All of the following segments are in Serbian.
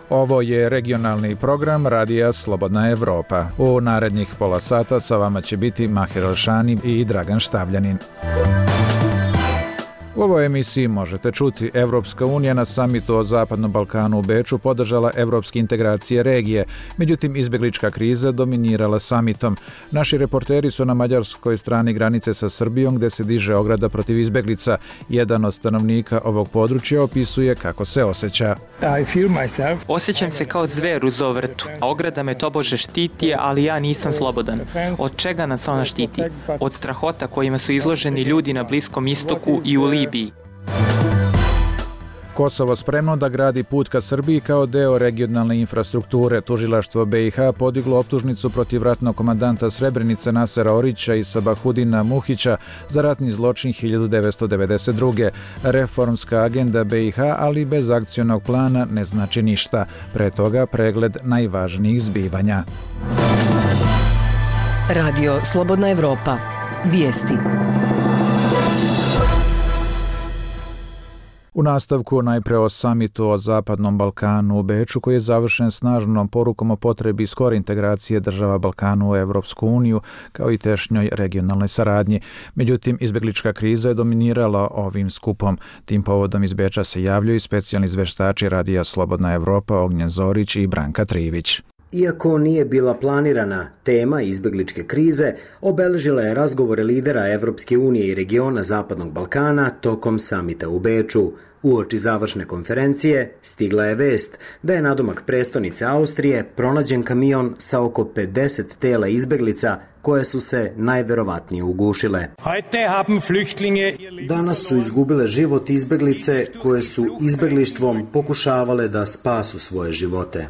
Ovo je regionalni program Radija Slobodna Evropa. U narednih pola sata sa vama će biti Mahir Elšani i Dragan Štavljanin. U ovoj emisiji možete čuti Evropska unija na samitu o Zapadnom Balkanu u Beču podržala evropske integracije regije, međutim izbeglička kriza dominirala samitom. Naši reporteri su na mađarskoj strani granice sa Srbijom gdje se diže ograda protiv izbeglica. Jedan od stanovnika ovog područja opisuje kako se osjeća. Osjećam se kao zver u zovrtu, a ograda me tobože štiti, ali ja nisam slobodan. Od čega nas ona štiti? Od strahota kojima su izloženi ljudi na Bliskom istoku i u Libiji. Kosovo spremno da gradi put ka Srbiji kao deo regionalne infrastrukture. Tužilaštvo BiH podiglo optužnicu protiv ratnog komandanta Srebrenice Nasera Orića i Sabahudina Muhića za ratni zločin 1992. Reformska agenda BiH, ali bez akcionog plana, ne znači ništa. Pre toga pregled najvažnijih zbivanja. Radio Slobodna Evropa. Vijesti. U nastavku najpre o samitu o Zapadnom Balkanu u Beču, koji je završen snažnom porukom o potrebi skore integracije država Balkanu u Evropsku uniju, kao i tešnjoj regionalnoj saradnji. Međutim, izbeglička kriza je dominirala ovim skupom. Tim povodom iz Beča se javljaju specijalni izveštači Radija Slobodna Evropa Ognjen Zorić i Branka Trivić. Iako nije bila planirana, tema izbegličke krize obeležila je razgovore lidera Evropske unije i regiona Zapadnog Balkana tokom samita u Beču. Uoči završne konferencije stigla je vest da je nadomak prestonice Austrije pronađen kamion sa oko 50 tela izbeglica koje su se najverovatnije ugušile. Danas su izgubile život izbeglice koje su izbeglištvom pokušavale da spasu svoje živote.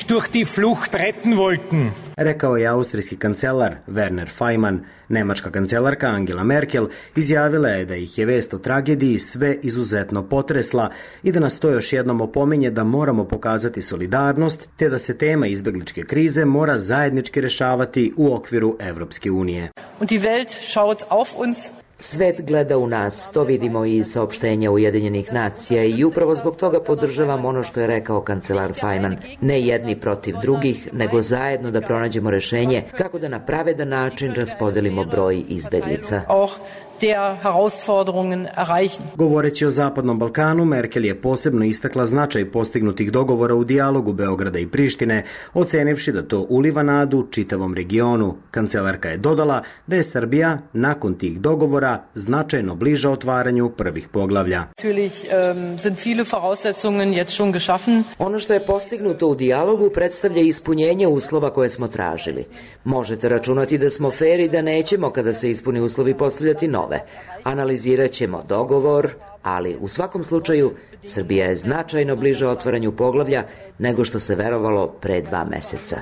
Rekao je austrijski kancelar Werner Faymann. Nemačka kancelarka Angela Merkel izjavila je da ih je vest o tragediji sve izuzetno potresla i da nas to još jednom opominje da moramo pokazati solidarnost te da se tema izbegličke krize mora zajednički rešavati u okviru Evropske unije. Svet gleda u nas, to vidimo i iz saopštenja Ujedinjenih nacija i upravo zbog toga podržavam ono što je rekao kancelar Faymann. Ne jedni protiv drugih, nego zajedno da pronađemo rešenje kako da na pravedan način raspodelimo broj izbeglica. Govoreći o Zapadnom Balkanu, Merkel je posebno istakla značaj postignutih dogovora u dijalogu Beograda i Prištine, ocenivši da to uliva nadu čitavom regionu. Kancelarka je dodala da je Srbija nakon tih dogovora značajno bliža otvaranju prvih poglavlja. Ono što je postignuto u dijalogu predstavlja ispunjenje uslova koje smo tražili. Možete računati da smo fer i da nećemo kada se ispuni uslovi postavljati nove. Analizirat ćemo dogovor, ali u svakom slučaju Srbija je značajno bliže otvaranju poglavlja nego što se verovalo pre 2 meseca.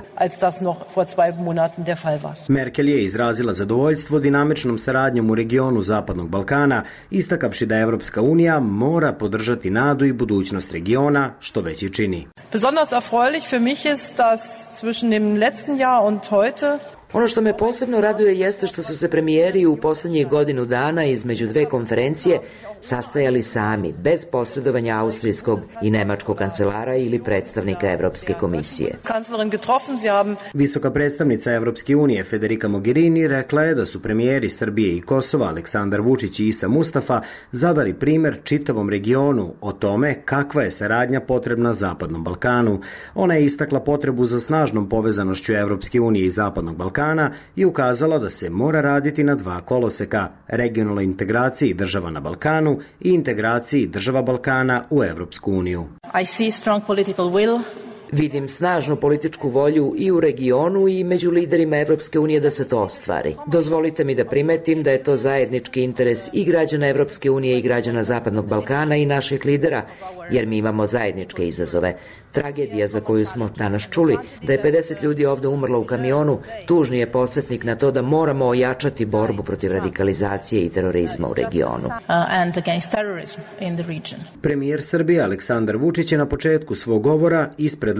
Merkel je izrazila zadovoljstvo dinamičnom saradnjom u regionu Zapadnog Balkana, istakavši da Evropska unija mora podržati nadu i budućnost regiona, što već i čini. Besonders erfreulich für mich ist, dass zwischen dem letzten Jahr und heute Ono što me posebno raduje jeste što su se premijeri u poslednjih godinu dana između dve konferencije sastajali sami, bez posredovanja austrijskog i nemačkog kancelara ili predstavnika Evropske komisije. Visoka predstavnica Evropske unije Federica Mogherini rekla je da su premijeri Srbije i Kosova Aleksandar Vučić i Isa Mustafa zadali primer čitavom regionu o tome kakva je saradnja potrebna Zapadnom Balkanu. Ona je istakla potrebu za snažnom povezanošću Evropske unije i Zapadnog Balkana i ukazala da se mora raditi na 2 koloseka, regionalnoj integraciji država na Balkanu i integraciji država Balkana u Evropsku uniju. I see strong political will. Vidim snažnu političku volju i u regionu i među liderima Evropske unije da se to ostvari. Dozvolite mi da primetim da je to zajednički interes i građana Evropske unije i građana Zapadnog Balkana i naših lidera, jer mi imamo zajedničke izazove. Tragedija za koju smo danas čuli, da je 50 ljudi ovde umrlo u kamionu, tužni je podsjetnik na to da moramo ojačati borbu protiv radikalizacije i terorizma u regionu. Premijer Srbije Aleksandar Vučić je na početku svog govora ispred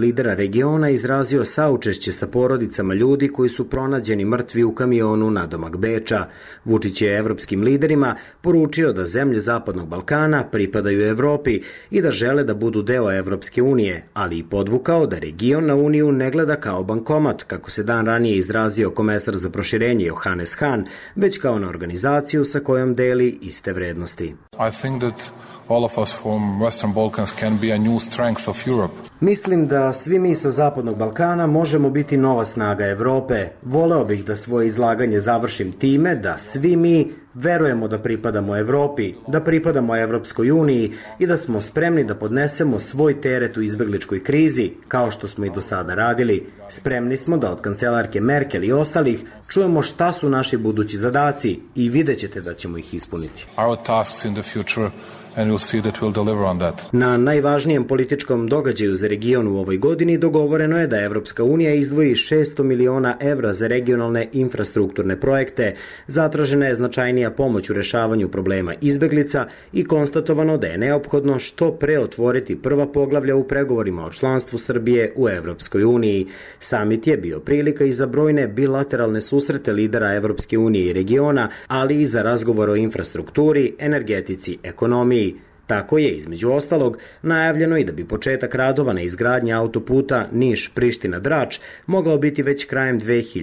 lidera regiona izrazio saučešće sa porodicama ljudi koji su pronađeni mrtvi u kamionu nadomak Beča. Vučić je evropskim liderima poručio da zemlje Zapadnog Balkana pripadaju Evropi i da žele da budu deo Evropske unije, ali i podvukao da region na Uniju ne gleda kao bankomat, kako se dan ranije izrazio komesar za proširenje Johannes Hahn, već kao na organizaciju sa kojom deli iste vrednosti. I think that all of us from Western Balkans can be a new strength of Europe. Mislim da svi mi sa Zapadnog Balkana možemo biti nova snaga Evrope. Voleo bih da svoje izlaganje završim time da svi mi verujemo da pripadamo Evropi, da pripadamo Evropskoj uniji i da smo spremni da podnesemo svoj teret u izbegličkoj krizi, kao što smo i do sada radili. Spremni smo da od kancelarke Merkel i ostalih čujemo šta su naši budući zadaci i vidjet ćete da ćemo ih ispuniti. Our tasks in the future and you'll see that we'll deliver on that. Na najvažnijem političkom događaju za region u ovoj godini dogovoreno je da Evropska unija izdvoji 600 miliona evra za regionalne infrastrukturne projekte, zatražena je značajnija pomoć u rešavanju problema izbeglica i konstatovano da je neophodno što pre otvoriti prva poglavlja u pregovorima o članstvu Srbije u Evropskoj uniji. Samit je bio prilika i za brojne bilateralne susrete lidera Evropske unije i regiona, ali i za razgovor o infrastrukturi, energetici, ekonomiji. Tako je, između ostalog, najavljeno i da bi početak radova na izgradnji autoputa Niš-Priština-Drač mogao biti već krajem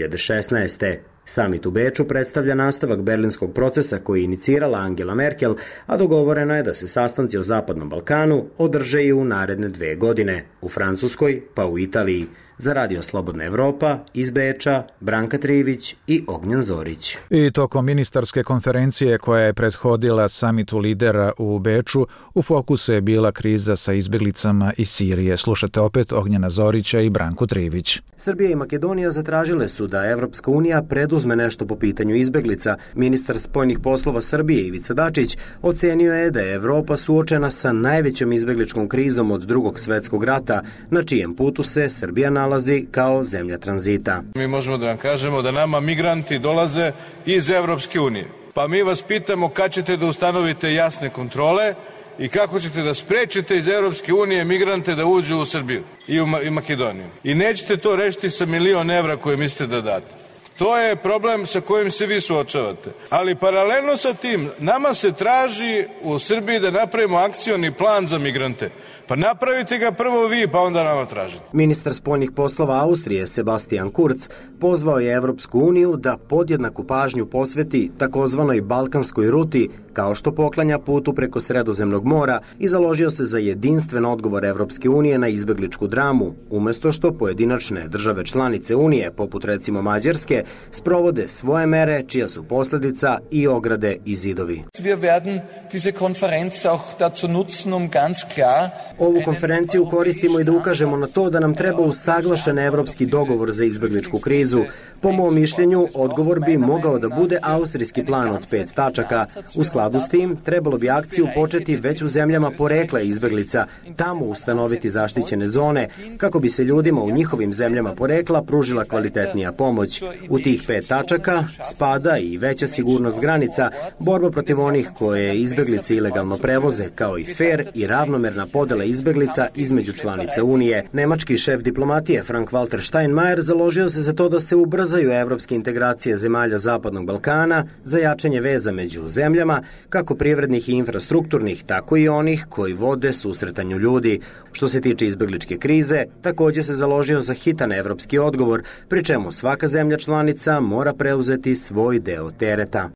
2016. Samit u Beču predstavlja nastavak berlinskog procesa koji je inicirala Angela Merkel, a dogovoreno je da se sastanci o Zapadnom Balkanu održe i u naredne 2 godine, u Francuskoj pa u Italiji. Za Radio Slobodna Evropa, iz Beča, Branka Trivić i Ognjan Zorić. I tokom ministarske konferencije koja je prethodila samitu lidera u Beču, u fokusu je bila kriza sa izbjeglicama iz Sirije. Slušate opet Ognjana Zorića i Branku Trivić. Srbija i Makedonija zatražile su da Evropska unija preduzme nešto po pitanju izbjeglica. Ministar spoljnih poslova Srbije Ivica Dačić ocenio je da je Evropa suočena sa najvećom izbjegličkom krizom od Drugog svjetskog rata, na čijem putu se Srbija nalazi kao zemlja tranzita. Mi možemo da vam kažemo da nama migranti dolaze iz Evropske unije. Pa mi vas pitamo kad ćete da ustanovite jasne kontrole i kako ćete da sprečite iz Evropske unije migrante da uđu u Srbiju i Makedoniju. I nećete to rešiti sa 1.000.000 evra koje mislite da date. To je problem sa kojim se vi suočavate. Ali paralelno sa tim, nama se traži u Srbiji da napravimo akcioni plan za migrante. Pa napravite ga prvo vi, pa onda nama tražite. Ministar spoljnih poslova Austrije Sebastian Kurz pozvao je Evropsku uniju da podjednaku pažnju posveti takozvanoj balkanskoj ruti, kao što poklanja putu preko Sredozemnog mora, i založio se za jedinstven odgovor Evropske unije na izbegličku dramu, umjesto što pojedinačne države članice unije, poput recimo Mađarske, sprovode svoje mere čija su posljedica i ograde i zidovi. Wir werden diese Konferenz auch dazu nutzen, um ganz klar Ovu konferenciju koristimo i da ukažemo na to da nam treba usaglašen evropski dogovor za izbegličku krizu. Po mom mišljenju, odgovor bi mogao da bude austrijski plan od 5 tačaka. U skladu s tim, trebalo bi akciju početi već u zemljama porekla izbeglica, tamo ustanoviti zaštićene zone, kako bi se ljudima u njihovim zemljama porekla pružila kvalitetnija pomoć. U tih 5 tačaka spada i veća sigurnost granica, borba protiv onih koje izbeglice ilegalno prevoze, kao i fer i ravnomerna podela izbeglica između članica Unije. Nemački šef diplomatije Frank-Walter Steinmeier založio se za to da se ubrzaju evropske integracije zemalja Zapadnog Balkana za jačanje veza među zemljama, kako privrednih i infrastrukturnih, tako i onih koji vode susretanju ljudi. Što se tiče izbegličke krize, također se založio za hitan evropski odgovor, pri čemu svaka zemlja članica mora preuzeti svoj deo tereta.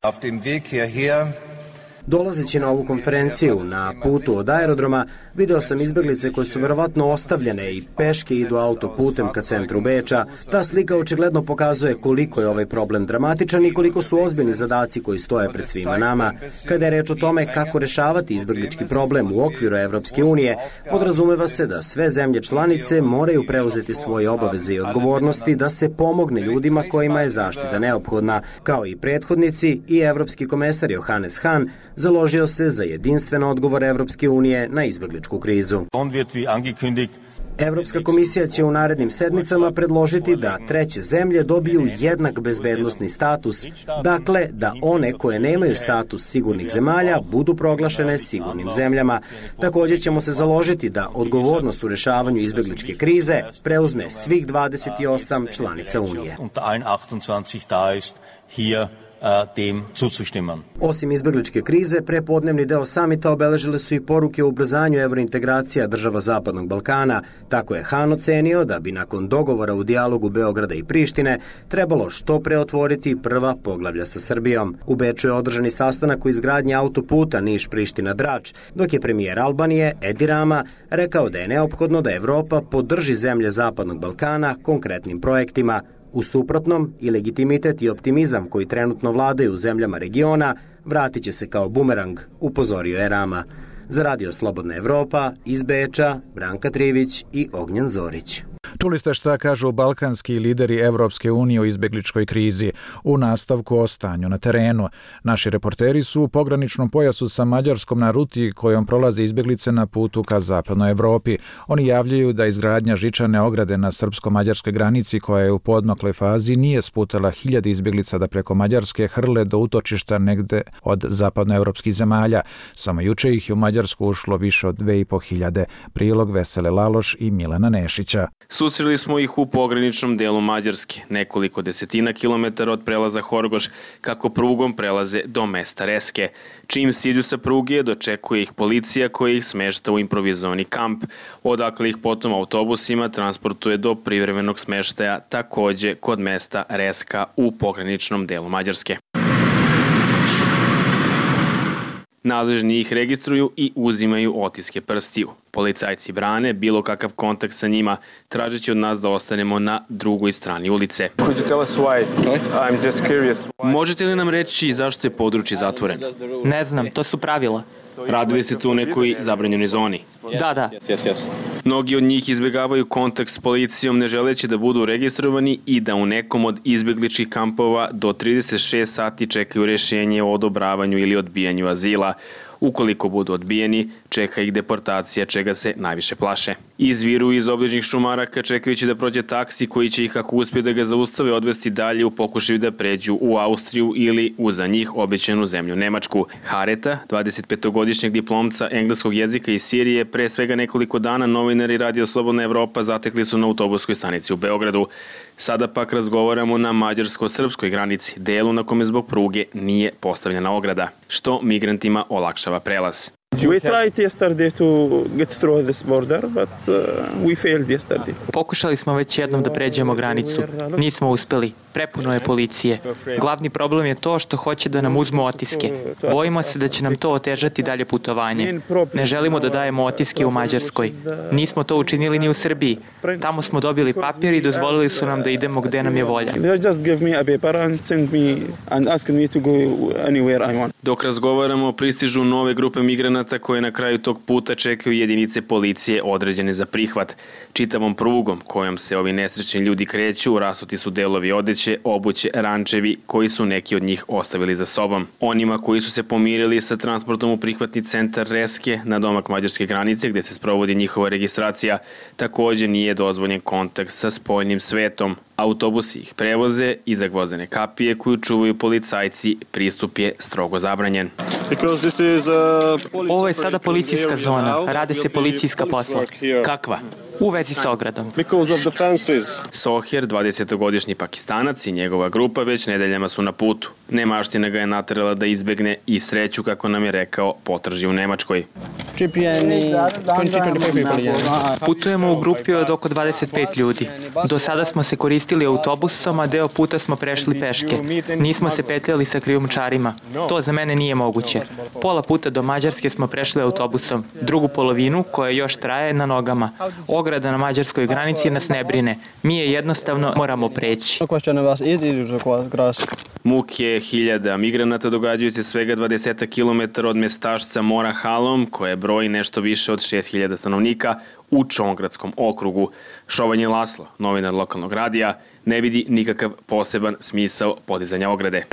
Dolazeći na ovu konferenciju na putu od aerodroma, video sam izbeglice koje su verovatno ostavljene i peške idu autoputem ka centru Beča. Ta slika očigledno pokazuje koliko je ovaj problem dramatičan i koliko su ozbiljni zadaci koji stoje pred svima nama. Kada je reč o tome kako rešavati izbeglički problem u okviru Evropske unije, podrazumeva se da sve zemlje članice moraju preuzeti svoje obaveze i odgovornosti da se pomogne ljudima kojima je zaštita neophodna, kao i prethodnici i evropski komesar Johannes Hahn založio se za jedinstven odgovor Evropske unije na izbegličku krizu. Evropska komisija će u narednim sedmicama predložiti da treće zemlje dobiju jednak bezbednosni status, dakle da one koje nemaju status sigurnih zemalja budu proglašene sigurnim zemljama. Također ćemo se založiti da odgovornost u rešavanju izbegličke krize preuzme svih 28 članica Unije. Osim izbegličke krize, prepodnevni deo samita obeležile su i poruke o ubrzanju evrointegracija država Zapadnog Balkana. Tako je Han ocenio da bi nakon dogovora u dijalogu Beograda i Prištine trebalo što pre otvoriti prva poglavlja sa Srbijom. U Beču je održani sastanak u izgradnji autoputa Niš-Priština-Drač, dok je premijer Albanije Edi Rama rekao da je neophodno da Evropa podrži zemlje Zapadnog Balkana konkretnim projektima. U suprotnom, i legitimitet i optimizam koji trenutno vladaju u zemljama regiona vratit će se kao bumerang, upozorio je Rama. Za Radio Slobodna Evropa, iz Beča, Branka Trivić i Ognjen Zorić. Čuli ste šta kažu balkanski lideri Evropske unije o izbegličkoj krizi. U nastavku o stanju na terenu. Naši reporteri su u pograničnom pojasu sa Mađarskom na ruti kojom prolaze izbeglice na putu ka zapadnoj Evropi. Oni javljaju da izgradnja žičane ograde na srpsko-mađarskoj granici koja je u poodmakloj fazi nije sputala hiljade izbeglica da preko Mađarske hrle do utočišta negde od zapadnoevropskih zemalja. Samo juče ih je u Mađarsku ušlo više od 2500. Prilog Vesele Laloš i Milana Nešića. Susreli smo ih u pograničnom delu Mađarske, nekoliko desetina kilometara od prelaza Horgoš, kako prugom prelaze do mesta Reske. Čim siđu sa pruge, dočekuje ih policija koja ih smešta u improvizovani kamp, odakle ih potom autobusima transportuje do privremenog smeštaja, takođe kod mesta Reska u pograničnom delu Mađarske. Nadležni ih registruju i uzimaju otiske prstiju. Policajci brane bilo kakav kontakt sa njima, tražeći od nas da ostanemo na drugoj strani ulice. Možete li nam reći zašto je područje zatvoreno? Ne znam, to su pravila. Radili se tu u nekoj zabranjenoj zoni? Da. Mnogi od njih izbjegavaju kontakt s policijom ne želeći da budu registrovani i da u nekom od izbjegličkih kampova do 36 sati čekaju rješenje o odobravanju ili odbijanju azila. Ukoliko budu odbijeni, čeka ih deportacija, čega se najviše plaše. Izviru iz obližnjih šumaraka čekajući da prođe taksi koji će ih, ako uspije da ga zaustave, odvesti dalje u pokušaju da pređu u Austriju ili u za njih obećanu zemlju Nemačku. Hareta, 25-godišnjeg diplomca engleskog jezika iz Sirije, pre svega nekoliko dana novinari Radio Slobodna Evropa zatekli su na autobuskoj stanici u Beogradu. Sada pak razgovaramo na mađarsko-srpskoj granici, delu na kome zbog pruge nije postavljena ograda, što migrantima olakšava prelaz. Pokušali smo već jednom da pređemo granicu. Nismo uspeli. Prepuno je policije. Glavni problem je to što hoće da nam uzmu otiske. Bojimo se da će nam to otežati dalje putovanje. Ne želimo da dajemo otiske u Mađarskoj. Nismo to učinili ni u Srbiji. Tamo smo dobili papir i dozvolili su nam da idemo gde nam je volja. Dok razgovaramo, pristižu nove grupe migranata koje na kraju tog puta čekaju jedinice policije određene za prihvat. Čitavom prugom kojom se ovi nesrećni ljudi kreću, rasuti su delovi odeće, obuće, rančevi koji su neki od njih ostavili za sobom. Onima koji su se pomirili sa transportom u prihvatni centar Reske na domak mađarske granice gde se sprovodi njihova registracija, također nije dozvoljen kontakt sa spoljnim svetom. Autobusi ih prevoze i za gvozdene kapije koju čuvaju policajci, pristup je strogo zabranjen. Ovo je sada policijska zona, rade se policijska posla. Kakva? U vezi s ogradom. Soher, 20-godišnji Pakistanac i njegova grupa već nedeljama su na putu. Nemaština ga je naterala da izbegne i sreću, kako nam je rekao, potraži u Nemačkoj. Putujemo u grupi od oko 25 ljudi. Do sada smo se koristili autobusom, a deo puta smo prešli peške. Nismo se petljali sa krijumčarima. To za mene nije moguće. Pola puta do Mađarske smo prešli autobusom. Drugu polovinu, koja još traje, na nogama. Ograda na mađarskoj granici nas ne brine. Mi je jednostavno moramo preći. Muke hiljada migranata događaju se svega 20 km od mestašca Mora Halom, koje broji nešto više od 6000 stanovnika, u Čongradskom okrugu. Šovanje Laslo, novinar lokalnog radija, ne vidi nikakav poseban smisao podizanja ograde.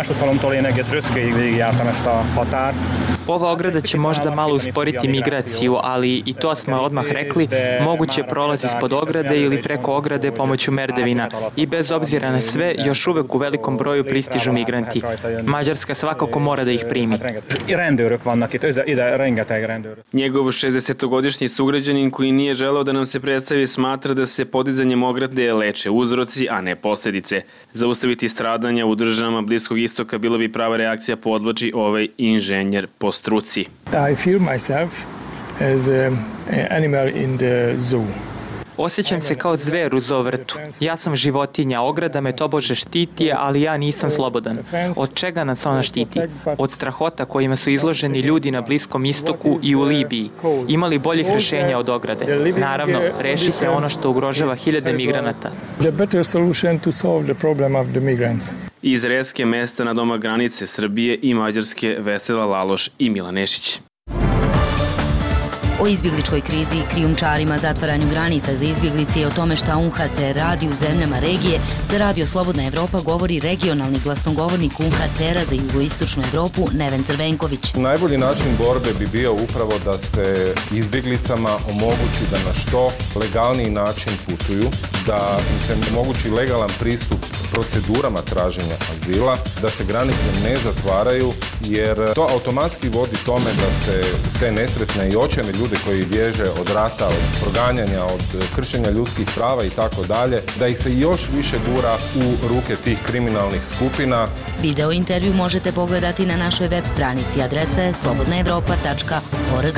Ova ograda će možda malo usporiti migraciju, ali i to smo odmah rekli, moguće prolazi ispod ograde ili preko ograde pomoću merdevina i bez obzira na sve, još uvek u velikom broju pristižu migranti. Mađarska svakako mora da ih primi. Njegov 60-godišnji sugrađanin koji nije želeo da nam se predstavi smatra da se podizanjem ograde leče uzroci, a ne posljedice. Zaustaviti stradanja u državama Bliskog istoka bilo bi prava reakcija, podvlači ovaj inženjer po struci. I feel myself as an animal in the zoo. Osjećam se kao zver u zovrtu. Ja sam životinja, ograda me tobože štiti, ali ja nisam slobodan. Od čega nas ona štiti? Od strahota kojima su izloženi ljudi na Bliskom istoku i u Libiji. Ima li boljih rješenja od ograde? Naravno, rešite ono što ugrožava hiljade migranata. Iz Reske, mesta na doma granice Srbije i Mađarske, Vesela Laloš i Milan Nešić. O izbjegličkoj krizi, krijumčarima, zatvaranju granica za izbjeglice i o tome šta UNHCR radi u zemljama regije, za Radio Slobodna Evropa govori regionalni glasnogovornik UNHCR-a za jugoistočnu Evropu Neven Crvenković. Najbolji način borbe bi bio upravo da se izbjeglicama omogući da na što legalniji način putuju, da im se omogući legalan pristup procedurama traženja azila, da se granice ne zatvaraju, jer to automatski vodi tome da se te nesretne i očajne ljude koji bježe od rata, od proganjanja, od kršenja ljudskih prava i tako dalje, da ih se još više gura u ruke tih kriminalnih skupina. Video intervju možete pogledati na našoj web stranici, adresa je slobodnaevropa.org.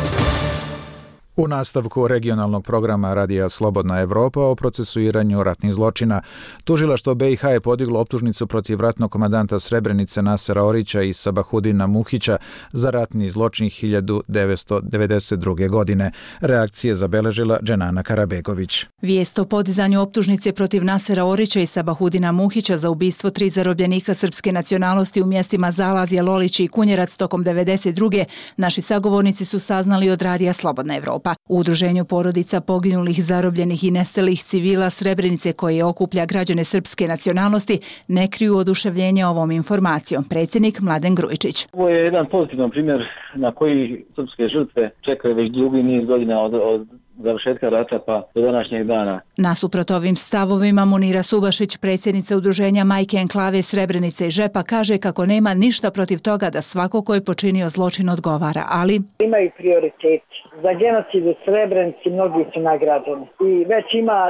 U nastavku regionalnog programa Radija Slobodna Evropa o procesuiranju ratnih zločina, tužilaštvo BiH je podiglo optužnicu protiv ratnog komandanta Srebrenice Nasera Orića i Sabahudina Muhića za ratni zločin 1992. godine. Reakcije zabeležila Dženana Karabegović. Vijest o podizanju optužnice protiv Nasera Orića i Sabahudina Muhića za ubistvo 3 zarobljenika srpske nacionalnosti u mjestima Zalazje, Lolići i Kunjerac tokom 1992. naši sagovornici su saznali od Radija Slobodna Evropa. U udruženju porodica poginulih, zarobljenih i nestalih civila Srebrenice, koje okuplja građane srpske nacionalnosti, ne kriju oduševljenje ovom informacijom. Predsjednik Mladen Grujičić. Ovo je jedan pozitivan primjer na koji srpske žrtve čekaju već dugi niz godina od završetka rata pa do današnjeg dana. Nasuprot ovim stavovima Munira Subašić, predsjednica udruženja Majke Enklave Srebrenice i Žepa, kaže kako nema ništa protiv toga da svako ko je počinio zločin odgovara, ali imaju prioritet. Za genocid u Srebrenici mnogi su nagrađeni. I već ima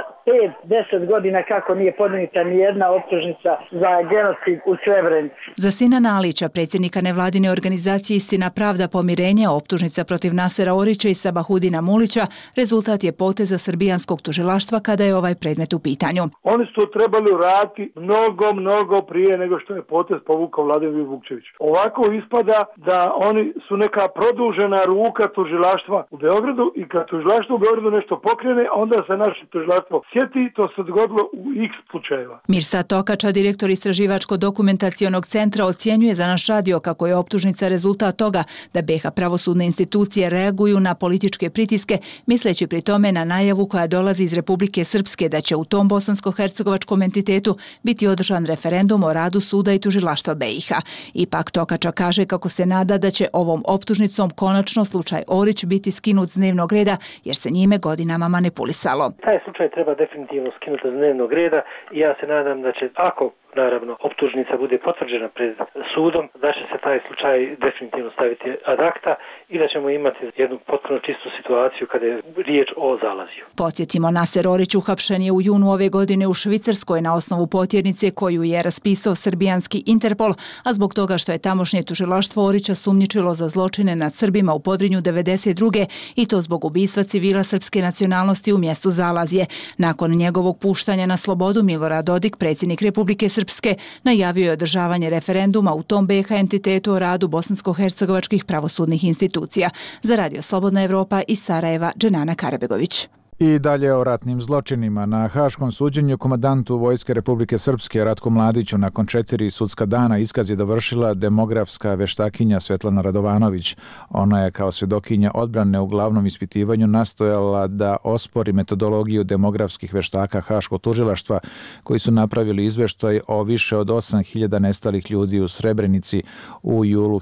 5-10 godina kako nije podnijeta ni jedna optužnica za genocid u Srebrenici. Za Sinana Alića, predsjednika nevladine organizacije Istina, pravda, pomirenje, optužnica protiv Nasera Orića i Sabahudina Mulića rezultat je poteza srbijanskog tužilaštva kada je ovaj predmet u pitanju. Oni su to trebali uraditi mnogo prije nego što je potez povukao Vladimir Vukčević. Ovako ispada da oni su neka produžena ruka tužilaštva u Beogradu i kad tužilaštvo u Beogradu nešto pokrene, onda se naše tužilaštvo sjeti, to se dogodilo u x slučajeva. Mirsad Tokača, direktor Istraživačko-dokumentacionog centra, ocjenjuje za naš radio kako je optužnica rezultat toga da BiH pravosudne institucije reaguju na političke pritiske, misleći pri tome na najavu koja dolazi iz Republike Srpske da će u tom bosansko-hercegovačkom entitetu biti održan referendum o radu suda i tužilaštva BiH. Ipak Tokača kaže kako se nada da će ovom optužnicom konačno slučaj Orić biti skinut s dnevnog reda jer se njime godinama manipulisalo. Taj slučaj treba definitivno skinuti s dnevnog reda i ja se nadam da će, ako naravno optužnica bude potvrđena pred sudom, da će se taj slučaj definitivno staviti ad acta i da ćemo imati jednu potpuno čistu situaciju kada je riječ o Zalazju. Podsjetimo, Naser Orić uhapšen je u junu ove godine u Švicarskoj na osnovu potjernice koju je raspisao srbijanski Interpol, a zbog toga što je tamošnje tužilaštvo Orića sumnjičilo za zločine nad Srbima u Podrinju 1992. i to zbog ubistva civila srpske nacionalnosti u mjestu Zalazje. Nakon njegovog puštanja na slobodu, Milorad Dodik, predsjednik Republike Srpske, najavio je održavanje referenduma u tom BiH entitetu o radu bosansko-hercegovačkih pravosudnih institucija. Za Radio Slobodna Evropa iz Sarajeva, Dženana Karabegović. I dalje o ratnim zločinima. Na haškom suđenju komandantu Vojske Republike Srpske Ratku Mladiću nakon 4 sudska dana iskaz je dovršila demografska veštakinja Svetlana Radovanović. Ona je kao svjedokinja odbrane u glavnom ispitivanju nastojala da ospori metodologiju demografskih veštaka haškog tužilaštva koji su napravili izveštaj o više od 8.000 nestalih ljudi u Srebrenici u julu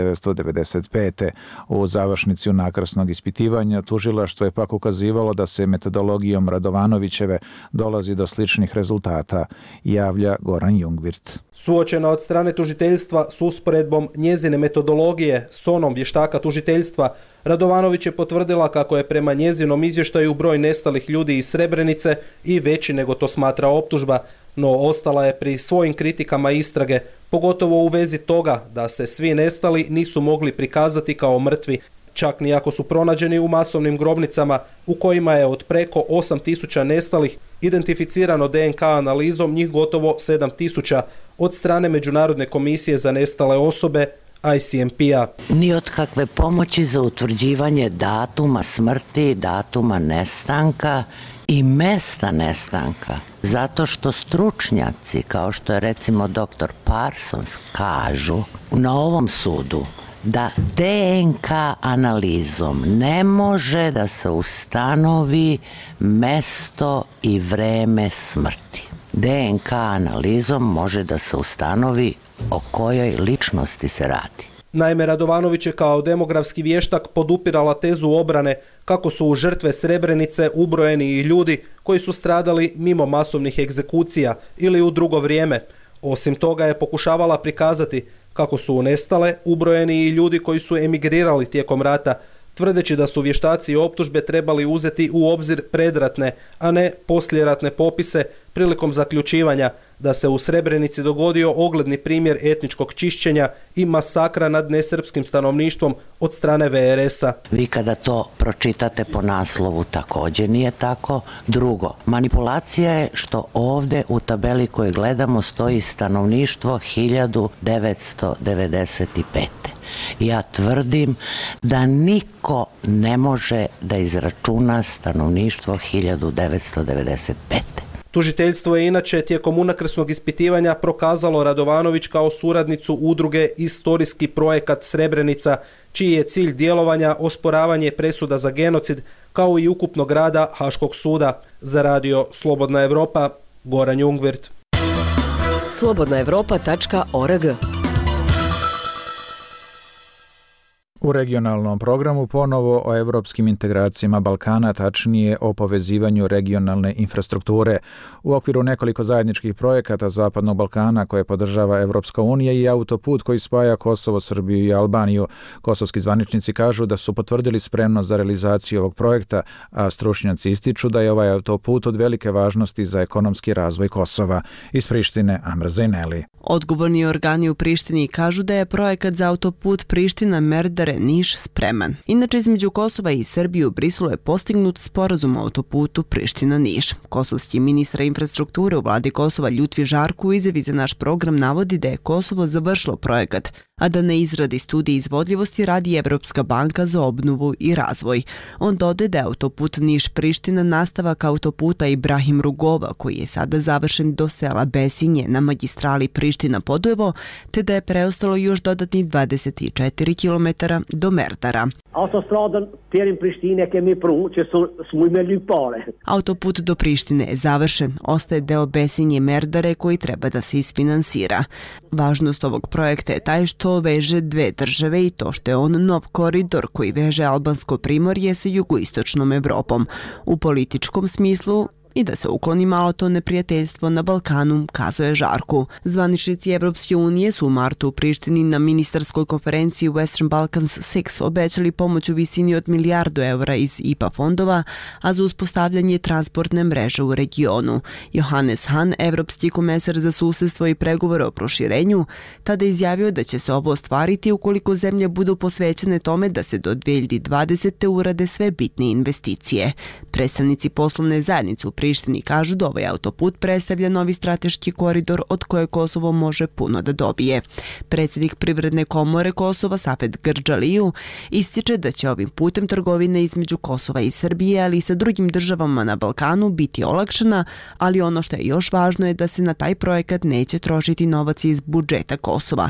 1995. U završnici unakrsnog ispitivanja tužilaštvo je pak ukazivalo da se metodologijom Radovanovićeve dolazi do sličnih rezultata, javlja Goran Jungvirt. Suočena od strane tužiteljstva s usporedbom njezine metodologije s onom vještaka tužiteljstva, Radovanović je potvrdila kako je prema njezinom izvještaju broj nestalih ljudi iz Srebrenice i veći nego to smatra optužba, no ostala je pri svojim kritikama istrage, pogotovo u vezi toga da se svi nestali nisu mogli prikazati kao mrtvi, čak ni ako su pronađeni u masovnim grobnicama u kojima je od preko 8.000 nestalih identificirano DNK analizom njih gotovo 7.000 od strane Međunarodne komisije za nestale osobe ICMP-a. Ni od kakve pomoći za utvrđivanje datuma smrti, datuma nestanka i mesta nestanka, zato što stručnjaci, kao što je recimo dr. Parsons, kažu na ovom sudu da DNK analizom ne može da se ustanovi mesto i vreme smrti. DNK analizom može da se ustanovi o kojoj ličnosti se radi. Naime, Radovanović je kao demografski vještak podupirala tezu obrane kako su u žrtve Srebrenice ubrojeni i ljudi koji su stradali mimo masovnih egzekucija ili u drugo vrijeme. Osim toga je pokušavala prikazati kako su nestale ubrojeni i ljudi koji su emigrirali tijekom rata, tvrdeći da su vještaci i optužbe trebali uzeti u obzir predratne, a ne poslijeratne popise prilikom zaključivanja da se u Srebrenici dogodio ogledni primjer etničkog čišćenja i masakra nad nesrpskim stanovništvom od strane VRS-a. Vi kada to pročitate po naslovu također nije tako. Drugo, manipulacija je što ovdje u tabeli koju gledamo stoji stanovništvo 1995. Ja tvrdim da niko ne može da izračuna stanovništvo 1995. Tužiteljstvo je inače tijekom unakrsnog ispitivanja prokazalo Radovanović kao suradnicu udruge Istorijski projekat Srebrenica, čiji je cilj djelovanja osporavanje presuda za genocid, kao i ukupnog rada Haškog suda. Za radio Slobodna Evropa, Goran Jungvirt. slobodnaevropa.org. U regionalnom programu ponovo o evropskim integracijama Balkana, tačnije o povezivanju regionalne infrastrukture. U okviru nekoliko zajedničkih projekata Zapadnog Balkana koje podržava Evropska unija i autoput koji spaja Kosovo, Srbiju i Albaniju. Kosovski zvaničnici kažu da su potvrdili spremnost za realizaciju ovog projekta, a stručnjaci ističu da je ovaj autoput od velike važnosti za ekonomski razvoj Kosova. Iz Prištine, Amra Zajneli. Odgovorni organi u Prištini kažu da je projekat za autoput Priština-Merdare-Niš spreman. Inače, između Kosova i Srbije u Briselu je postignut sporazum o autoputu Priština-Niš. Kosovski ministar infrastrukture u vladi Kosova Ljutvi Žarku u izjavi za naš program navodi da je Kosovo završilo projekat, a da na izradi studije izvodljivosti radi Evropska banka za obnovu i razvoj. On dodaje da je autoput Niš-Priština nastavak autoputa Ibrahim Rugova, koji je sada završen do sela Besinje na magistrali Priština-Podujevo, te da je preostalo još dodatnih 24 km do Merdara. Autoput do Prištine je završen, ostaje deo Besinje-Merdare koji treba da se isfinansira. Važnost ovog projekta je taj što veže dve države i to što je on nov koridor koji veže albansko primorje sa jugoistočnom Evropom. U političkom smislu i da se ukloni malo to neprijateljstvo na Balkanu, kazuje Žarku. Zvaničnici Evropske unije su u martu u Prištini na ministarskoj konferenciji Western Balkans 6 obećali pomoć u visini od milijardu eura iz IPA fondova, a za uspostavljanje transportne mreže u regionu. Johannes Hahn, evropski komesar za susedstvo i pregovore o proširenju, tada izjavio da će se ovo ostvariti ukoliko zemlje budu posvećene tome da se do 2020. urade sve bitne investicije. Predstavnici poslovne zajednice u Prištini Prištini kažu da ovaj autoput predstavlja novi strateški koridor od koje Kosovo može puno da dobije. Predsjednik Privredne komore Kosova Safet Grđaliju ističe da će ovim putem trgovine između Kosova i Srbije, ali i sa drugim državama na Balkanu biti olakšana, ali ono što je još važno je da se na taj projekat neće trošiti novac iz budžeta Kosova.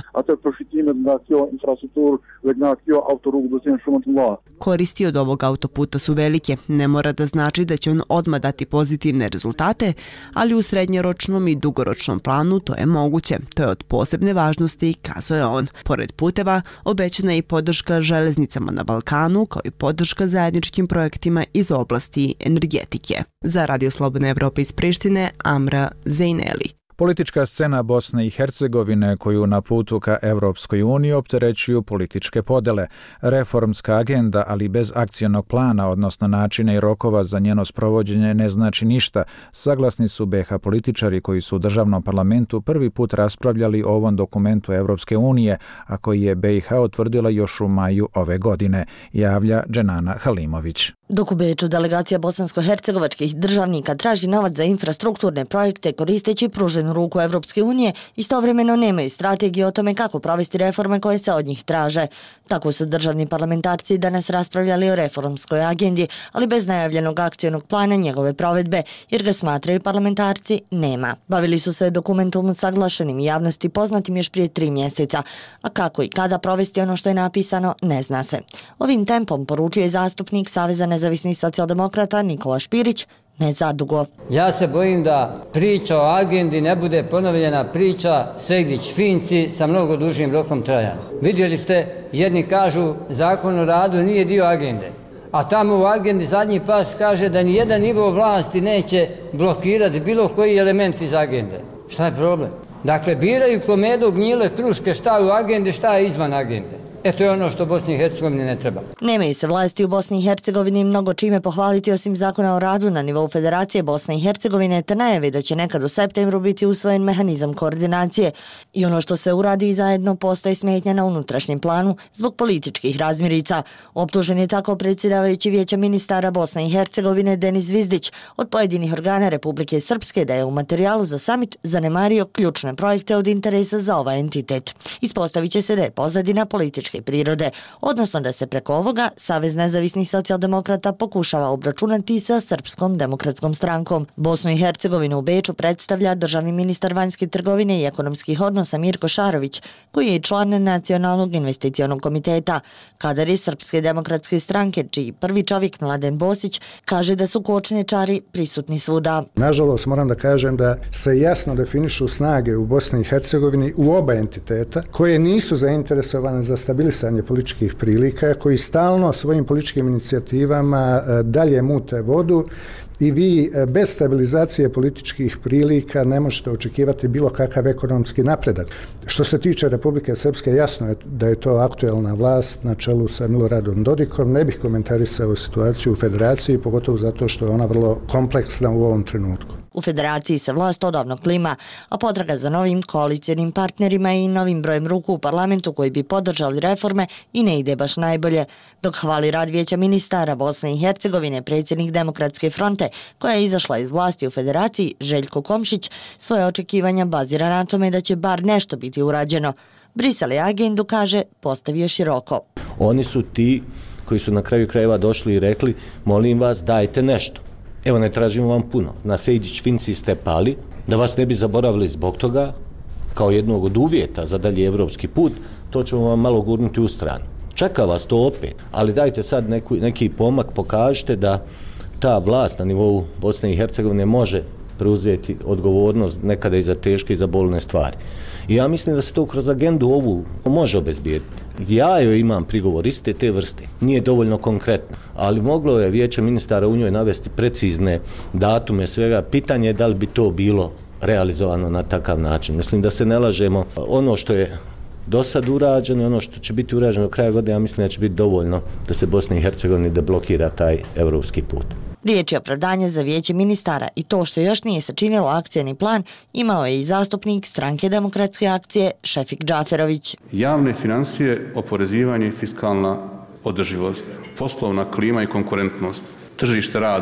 Koristi od ovog autoputa su velike. Ne mora da znači da će on odmah dati pozitivne rezultate, ali u srednjoročnom i dugoročnom planu to je moguće. To je od posebne važnosti, kazao je on. Pored puteva, obećana je i podrška železnicama na Balkanu, kao i podrška zajedničkim projektima iz oblasti energetike. Za Radio Slobodna Evropa iz Prištine, Amra Zejneli. Politička scena Bosne i Hercegovine koju na putu ka Evropskoj uniji opterećuju političke podele. Reformska agenda, ali bez akcionog plana, odnosno načina i rokova za njeno sprovođenje, ne znači ništa. Saglasni su BiH političari koji su u državnom parlamentu prvi put raspravljali o ovom dokumentu Evropske unije, a koji je BiH utvrdila još u maju ove godine, javlja Dženana Halimović. Dok u Beču delegacija bosansko-hercegovačkih državnika traži novac za infrastrukturne projekte koristeći pruženu ruku Evropske unije, istovremeno nemaju strategije o tome kako provesti reforme koje se od njih traže. Tako su državni parlamentarci danas raspravljali o reformskoj agendi, ali bez najavljenog akcionog plana njegove provedbe, jer ga smatraju parlamentarci nema. Bavili su se dokumentom usaglašenim i javnosti poznatim još prije 3 mjeseca, a kako i kada provesti ono što je napisano, ne zna se. Ovim tempom poručuje zastupnik Saveza nezavisnih socijaldemokrata Nikola Špirić, ne zadugo. Ja se bojim da priča o agendi ne bude ponovljena priča Segdić-Finci sa mnogo dužim rokom trajanja. Vidjeli ste, jedni kažu Zakon o radu nije dio agende, a tamo u agendi zadnji pas kaže da nijedan nivo vlasti neće blokirati bilo koji element iz agende. Šta je problem? Dakle, biraju komedu, gnjile, kruške, šta je u agendi, šta je izvan agende. To je ono što Bosni i Hercegovini ne treba. Nemaju se vlasti u Bosni i Hercegovini mnogo čime pohvaliti osim Zakona o radu na nivou Federacije Bosne i Hercegovine, te najavi da će nekad u septembru biti usvojen mehanizam koordinacije. I ono što se uradi zajedno postaje smetnja na unutrašnjem planu zbog političkih razmirica. Optužen je tako predsjedavajući Vijeća ministara Bosne i Hercegovine Denis Zvizdić od pojedinih organa Republike Srpske da je u materijalu za samit zanemario ključne projekte od interesa za ovaj entitet. Ispostavit će se da je pozadina političke prirode, odnosno da se preko ovoga Savez nezavisnih socijaldemokrata pokušava obračunati sa Srpskom demokratskom strankom. Bosnu i Hercegovinu u Beču predstavlja državni ministar vanjske trgovine i ekonomskih odnosa Mirko Šarović, koji je i član Nacionalnog investicionog komiteta. Kadar je Srpske demokratske stranke, čiji prvi čovjek Mladen Bosić kaže da su kočničari prisutni svuda. Nažalost, moram da kažem da se jasno definišu snage u Bosni i Hercegovini u oba entiteta, koje nisu zainteresovane za stabilisanje političkih prilika, koji stalno svojim političkim inicijativama dalje mute vodu i vi bez stabilizacije političkih prilika ne možete očekivati bilo kakav ekonomski napredak. Što se tiče Republike Srpske, jasno je da je to aktuelna vlast na čelu sa Miloradom Dodikom. Ne bih komentarisao situaciju u Federaciji, pogotovo zato što je ona vrlo kompleksna u ovom trenutku. U Federaciji se vlast odavno klima, a potraga za novim koalicionim partnerima i novim brojem ruku u parlamentu koji bi podržali reforme i ne ide baš najbolje. Dok hvali rad Vijeća ministara Bosne i Hercegovine, predsjednik Demokratske fronte, koja je izašla iz vlasti u Federaciji, Željko Komšić, svoje očekivanja bazira na tome da će bar nešto biti urađeno. Brisel je agendu, kaže, postavio široko. Oni su ti koji su na kraju krajeva došli i rekli, molim vas, dajte nešto. Evo, ne tražimo vam puno. Na Sejdić-Finci ste pali, da vas ne bi zaboravili zbog toga, kao jednog od uvjeta za dalje evropski put, to ćemo vam malo gurnuti u stranu. Čeka vas to opet, ali dajte sad neki pomak, pokažite da ta vlast na nivou Bosne i Hercegovine može preuzeti odgovornost nekada i za teške i za bolne stvari. I ja mislim da se to kroz agendu ovu može obezbijediti. Ja joj imam prigovor iste te vrste. Nije dovoljno konkretno, ali moglo je Vijeće ministara u njoj navesti precizne datume svega. Pitanje je da li bi to bilo realizovano na takav način. Mislim da se ne lažemo. Ono što je do sad urađeno i ono što će biti urađeno do kraja godine, ja mislim da će biti dovoljno da se Bosni i Hercegovini deblokira taj evropski put. Riječ je opravdanje za Vijeće ministara i to što još nije sačinilo akcioni plan imao je i zastupnik Stranke demokratske akcije Šefik Džaferović. Javne financije, oporezivanje i fiskalna održivost, poslovna klima i konkurentnost, tržište rada,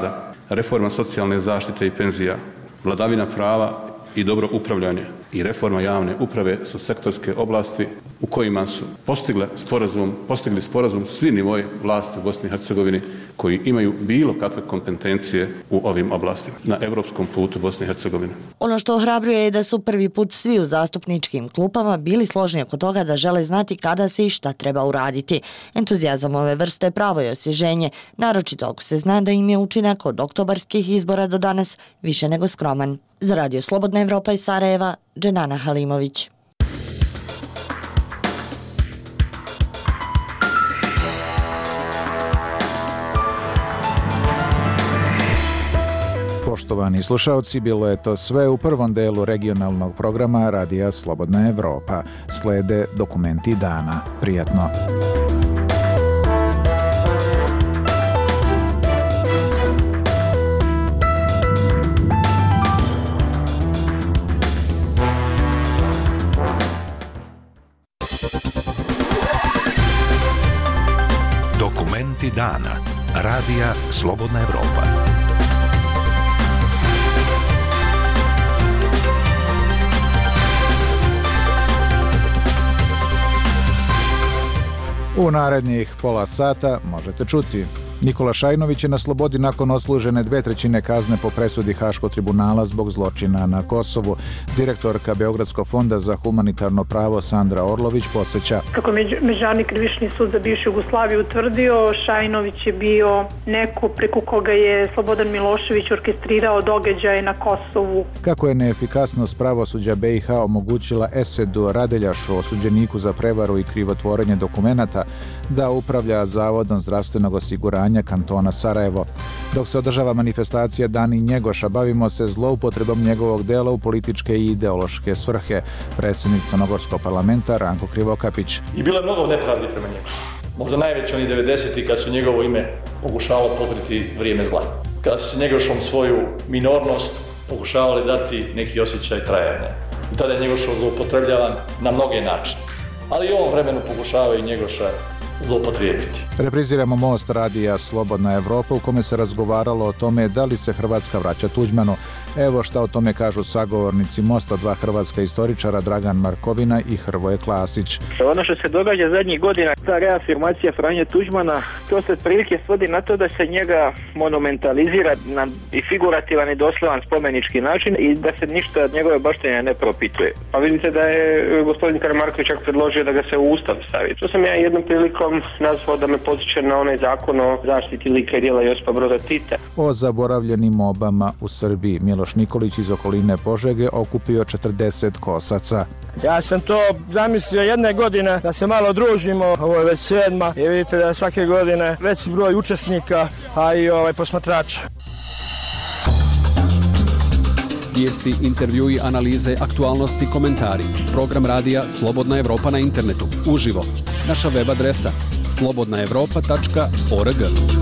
reforma socijalne zaštite i penzija, vladavina prava i dobro upravljanje i reforma javne uprave su sektorske oblasti u kojima su postigli sporazum svi nivoi vlasti u Bosni i Hercegovini koji imaju bilo kakve kompetencije u ovim oblastima na evropskom putu Bosne i Hercegovine. Ono što ohrabruje je da su prvi put svi u zastupničkim klupama bili složni oko toga da žele znati kada se i šta treba uraditi. Entuzijazam ove vrste pravo je osvježenje, naročito ako se zna da im je učinak od oktobarskih izbora do danas više nego skroman. Za Radio Slobodna Evropa iz Sarajeva, Dženana Halimović. Poštovani slušalci, bilo je to sve u prvom delu regionalnog programa Radija Slobodna Evropa. Slede dokumenti dana. Prijatno. Dokumenti dana. Radija Slobodna Evropa. U narednih pola sata možete čuti. Nikola Šajnović je na slobodi nakon odslužene 2/3 kazne po presudi Haškog tribunala zbog zločina na Kosovu. Direktorka Beogradskog fonda za humanitarno pravo Sandra Orlović podsjeća. Kako Međunarodni krivični sud za bivšu Jugoslaviju utvrdio, Šajnović je bio neko preko koga je Slobodan Milošević orkestrirao događaje na Kosovu. Kako je neefikasnost pravosuđa BiH omogućila Esedu Radeljašu, osuđeniku za prevaru i krivotvorenje dokumenata, da upravlja Zavodom zdravstvenog osiguranja kantona Sarajevo. Dok se održava manifestacija Dani Njegoša, bavimo se zloupotrebom njegovog dela u političke i ideološke svrhe. Predsjednik Crnogorskog parlamenta Ranko Krivokapić. I bilo je mnogo nepravdi prema njemu. Možda najveći oni 90-ti kad su njegovo ime pokušavalo pokriti vrijeme zla. Kada su Njegošom svoju minornost pokušavali dati neki osjećaj trajanja. I tada je Njegošov zloupotrebljavan na mnoge načine. Ali i u ovom vremenu pokušava i Njegoša zloupotrijebiti. Repriziramo Most Radija Slobodna Evropa u kome se razgovaralo o tome da li se Hrvatska vraća Tuđmanu. Evo šta o tome kažu sagovornici Mosta, dva hrvatska istoričara, Dragan Markovina i Hrvoje Klasić. Ono što se događa zadnjih godina, ta reafirmacija Franje Tuđmana, to se otprilike svodi na to da se njega monumentalizira na i figurativan i doslovan spomenički način i da se ništa od njegove baštine ne propituje. Pa vidite da je gospodin Karamarković čak predložio da ga se u Ustav stavi. To sam ja jednom prilikom nazvao da me podsjeća na onaj zakon o zaštiti lika i djela Josipa Broza Tita. O zaboravljenim obama u Srbiji Miloš Nikolić iz okoline Požege okupio 40 kosaca. Ja sam to zamislio jedne godine da se malo družimo, ovo je već 7. i vidite da je svake godine veći broj učesnika, a i posmatrača. Vijesti, intervjui, analize, aktualnosti, komentari. Program radija Slobodna Evropa na internetu. Uživo. Naša web adresa slobodnaevropa.org.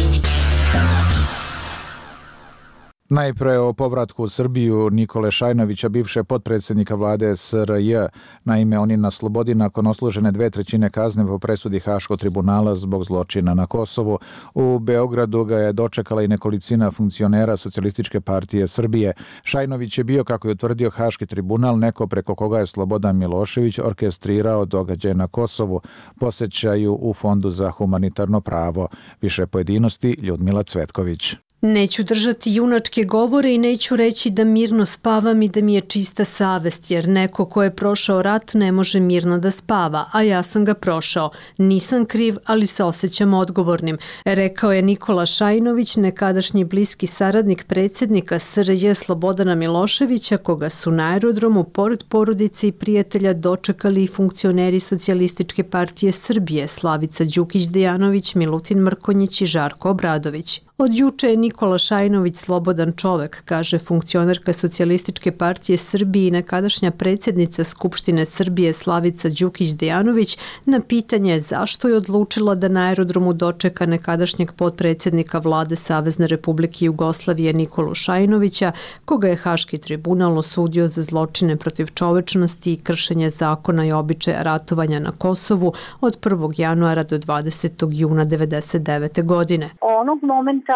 Najpre o povratku u Srbiju Nikole Šajnovića, bivše potpredsjednika vlade SRJ. Naime, on je na slobodi nakon odslužene 2/3 kazne po presudi Haškog tribunala zbog zločina na Kosovu. U Beogradu ga je dočekala i nekolicina funkcionera Socijalističke partije Srbije. Šajnović je bio, kako je utvrdio Haški tribunal, neko preko koga je Slobodan Milošević orkestrirao događaje na Kosovu, posjećaju u Fondu za humanitarno pravo. Više pojedinosti Ljudmila Cvetković. Neću držati junačke govore i neću reći da mirno spavam i da mi je čista savest, jer neko ko je prošao rat ne može mirno da spava, a ja sam ga prošao. Nisam kriv, ali se osjećam odgovornim, rekao je Nikola Šajnović, nekadašnji bliski saradnik predsjednika SRJ Slobodana Miloševića, koga su na aerodromu pored porodice i prijatelja dočekali i funkcioneri Socijalističke partije Srbije Slavica Đukić-Dejanović, Milutin Mrkonjić i Žarko Obradović. Od juče je Nikola Šajnović slobodan čovek, kaže funkcionerka Socijalističke partije Srbije i nekadašnja predsjednica Skupštine Srbije Slavica Đukić-Dejanović na pitanje zašto je odlučila da na aerodromu dočeka nekadašnjeg potpredsjednika vlade Savezne Republike Jugoslavije Nikolu Šajnovića, koga je Haški tribunal osudio za zločine protiv čovečnosti i kršenje zakona i običaja ratovanja na Kosovu od 1. januara do 20. juna 1999. godine. Onog momenta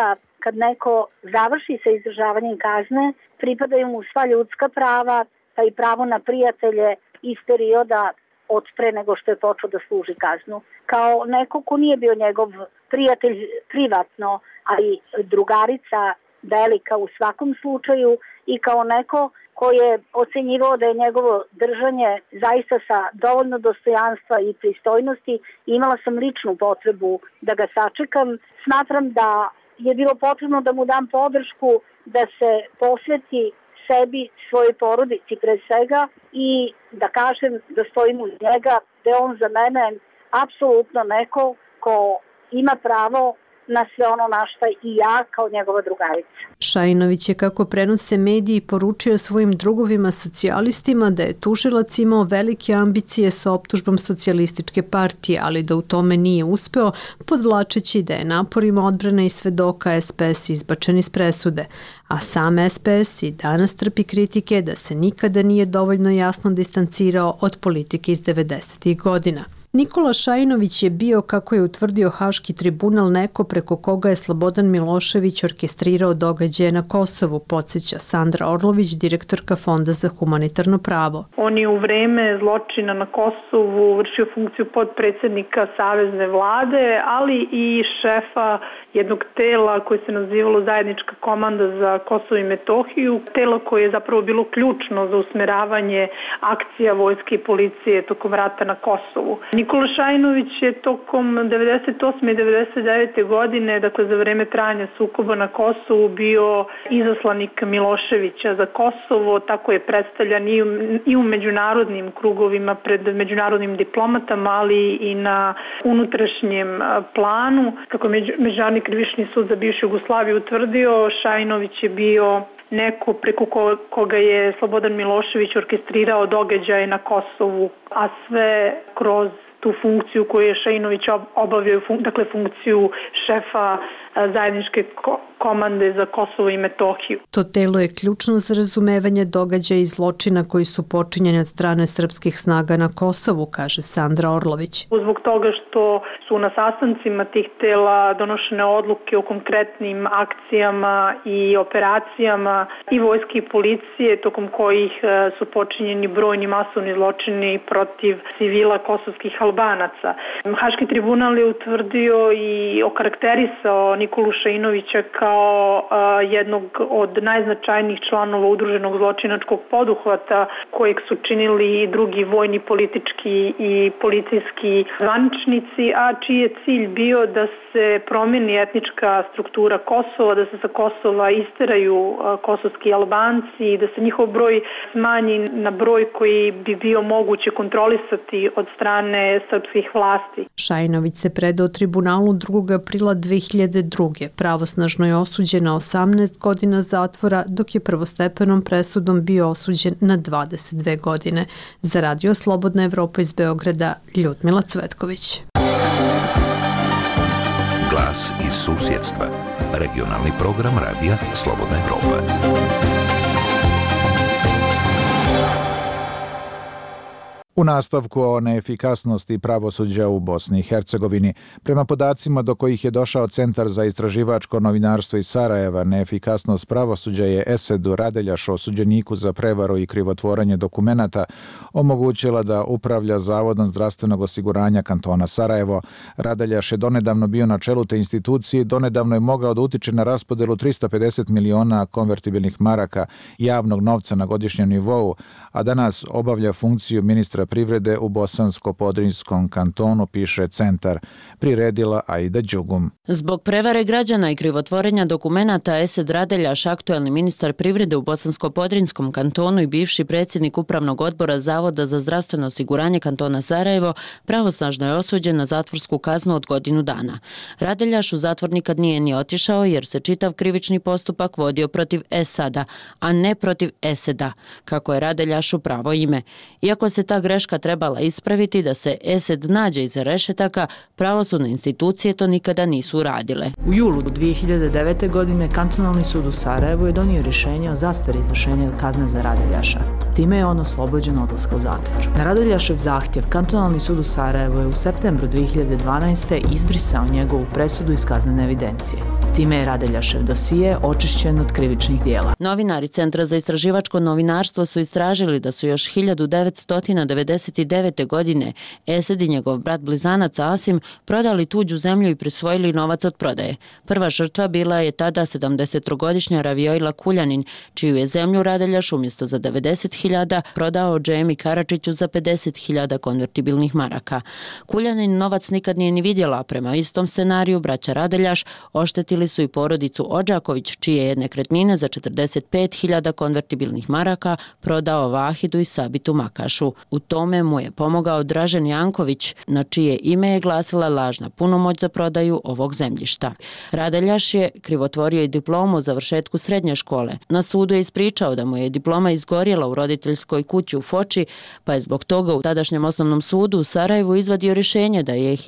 kad neko završi sa izdržavanjem kazne, pripadaju mu sva ljudska prava, pa i pravo na prijatelje iz perioda od pre nego što je počeo da služi kaznu. Kao neko ko nije bio njegov prijatelj privatno, ali drugarica velika u svakom slučaju, i kao neko ko je ocenjivao da je njegovo držanje zaista sa dovoljno dostojanstva i pristojnosti, imala sam ličnu potrebu da ga sačekam. Smatram da je bilo potrebno da mu dam podršku da se posveti sebi, svojoj porodici pre svega, i da kažem da stojim uz njega, da je on za mene apsolutno neko ko ima pravo na sve ono na šta i ja kao njegova drugarica. Šajinović je, kako prenose mediji, poručio svojim drugovima socijalistima da je tužilac imao velike ambicije sa optužbom socijalističke partije, ali da u tome nije uspeo, podvlačeći da je naporima odbrane i svedoka SPS izbačen iz presude. A sam SPS i danas trpi kritike da se nikada nije dovoljno jasno distancirao od politike iz 90. godina. Nikola Šajinović je bio, kako je utvrdio Haški tribunal, neko preko koga je Slobodan Milošević orkestrirao događaje na Kosovu, podsjeća Sandra Orlović, direktorka Fonda za humanitarno pravo. On je u vreme zločina na Kosovu vršio funkciju podpredsednika Savezne vlade, ali i šefa jednog tela koje se nazivalo Zajednička komanda za Kosovo i Metohiju, telo koje je zapravo bilo ključno za usmeravanje akcija vojske i policije tokom rata na Kosovu. Nikola Šajinović je tokom 98. i 99. godine, dakle za vreme trajanja sukoba na Kosovu, bio izaslanik Miloševića za Kosovo, tako je predstavljan i u međunarodnim krugovima pred međunarodnim diplomatama, ali i na unutrašnjem planu. Kako je Međunarodni krivični sud za bivšu Jugoslaviju utvrdio, Šajinović je bio neko preko koga je Slobodan Milošević orkestrirao događaje na Kosovu, a sve kroz tu funkciju koju je Šajinović obavio, dakle funkciju šefa zajedničke komande za Kosovo i Metohiju. To telo je ključno za razumevanje događaja i zločina koji su počinjeni od strane srpskih snaga na Kosovu, kaže Sandra Orlović. Zbog toga što su na sastancima tih tela donošene odluke o konkretnim akcijama i operacijama i vojske i policije, tokom kojih su počinjeni brojni masovni zločini protiv civila kosovskih Albanaca. Haški tribunal je utvrdio i okarakterisao Nikolu Šajinovića kao jednog od najznačajnijih članova udruženog zločinačkog poduhvata kojeg su činili i drugi vojni, politički i policijski zvaničnici, a čiji je cilj bio da se promijeni etnička struktura Kosova, da se sa Kosova isteraju kosovski Albanci i da se njihov broj smanji na broj koji bi bio moguće kontrolisati od strane srpskih vlasti. Šajinović se predao tribunalu 2. aprila 2002. Pravosnažno je osuđen na 18 godina zatvora, dok je prvostepenom presudom bio osuđen na 22 godine. Za Radio Slobodna Evropa iz Beograda, Ljudmila Cvetković. Glas iz susjedstva. Regionalni program Radija Slobodna Evropa. U nastavku o neefikasnosti pravosuđa u Bosni i Hercegovini, prema podacima do kojih je došao Centar za istraživačko novinarstvo iz Sarajeva, neefikasnost pravosuđa je Esedu Radeljaš, osuđeniku za prevaru i krivotvorenje dokumenata, omogućila da upravlja Zavodom zdravstvenog osiguranja kantona Sarajevo. Radeljaš je donedavno bio na čelu te institucije i donedavno je mogao da utiče na raspodelu 350 miliona konvertibilnih maraka javnog novca na godišnjem nivou, a danas obavlja funkciju ministra privrede u Bosansko-Podrinjskom kantonu, piše Centar, priredila Aida Đugum. Zbog prevare građana i krivotvorenja dokumenata, Esed Radeljaš, aktuelni ministar privrede u Bosansko-Podrinjskom kantonu i bivši predsjednik upravnog odbora Zavoda za zdravstveno osiguranje kantona Sarajevo, pravosnažno je osuđen na zatvorsku kaznu od godinu dana. Radeljaš u zatvor nikad nije ni otišao jer se čitav krivični postupak vodio protiv Esada, a ne protiv Eseda, kako je Radeljašu pravo ime. Iako se ta greška trebala ispraviti da se Esed nađe iza rešetaka, pravosudne institucije to nikada nisu uradile. U julu 2009. godine Kantonalni sud u Sarajevu je donio rješenje o zastari izvršenja kazne za Radeljaša. Time je on oslobođen odlaska u zatvor. Na Radeljašev zahtjev, Kantonalni sud u Sarajevu je u septembru 2012. izbrisao njegovu presudu iz kaznene evidencije. Time je Radeljašev dosije očišćen od krivičnih dijela. Novinari Centra za istraživačko novinarstvo su istražili da su još 1999. godine Esed i njegov brat blizanac Asim prodali tuđu zemlju i prisvojili novac od prodaje. Prva žrtva bila je tada 73-godišnja Ravioila Kuljanin, čiju je zemlju Radeljaš umjesto za 90.000 prodao Džemi Karačiću za 50.000 konvertibilnih maraka. Kuljanin novac nikad nije ni vidjela, prema istom scenariju braća Radeljaš oštetili su i porodicu Odžaković, čije je nekretnine za 45.000 konvertibilnih maraka prodao Vahidu i Sabitu Makašu. U tome mu je pomogao Dražen Janković, na čije ime je glasila lažna punomoć za prodaju ovog zemljišta. Radeljaš je krivotvorio i diplomu o završetku srednje škole. Na sudu je ispričao da mu je diploma izgorjela u roditeljskoj kući u Foči, pa je zbog toga u tadašnjem osnovnom sudu u Sarajevu izvadio rješenje da je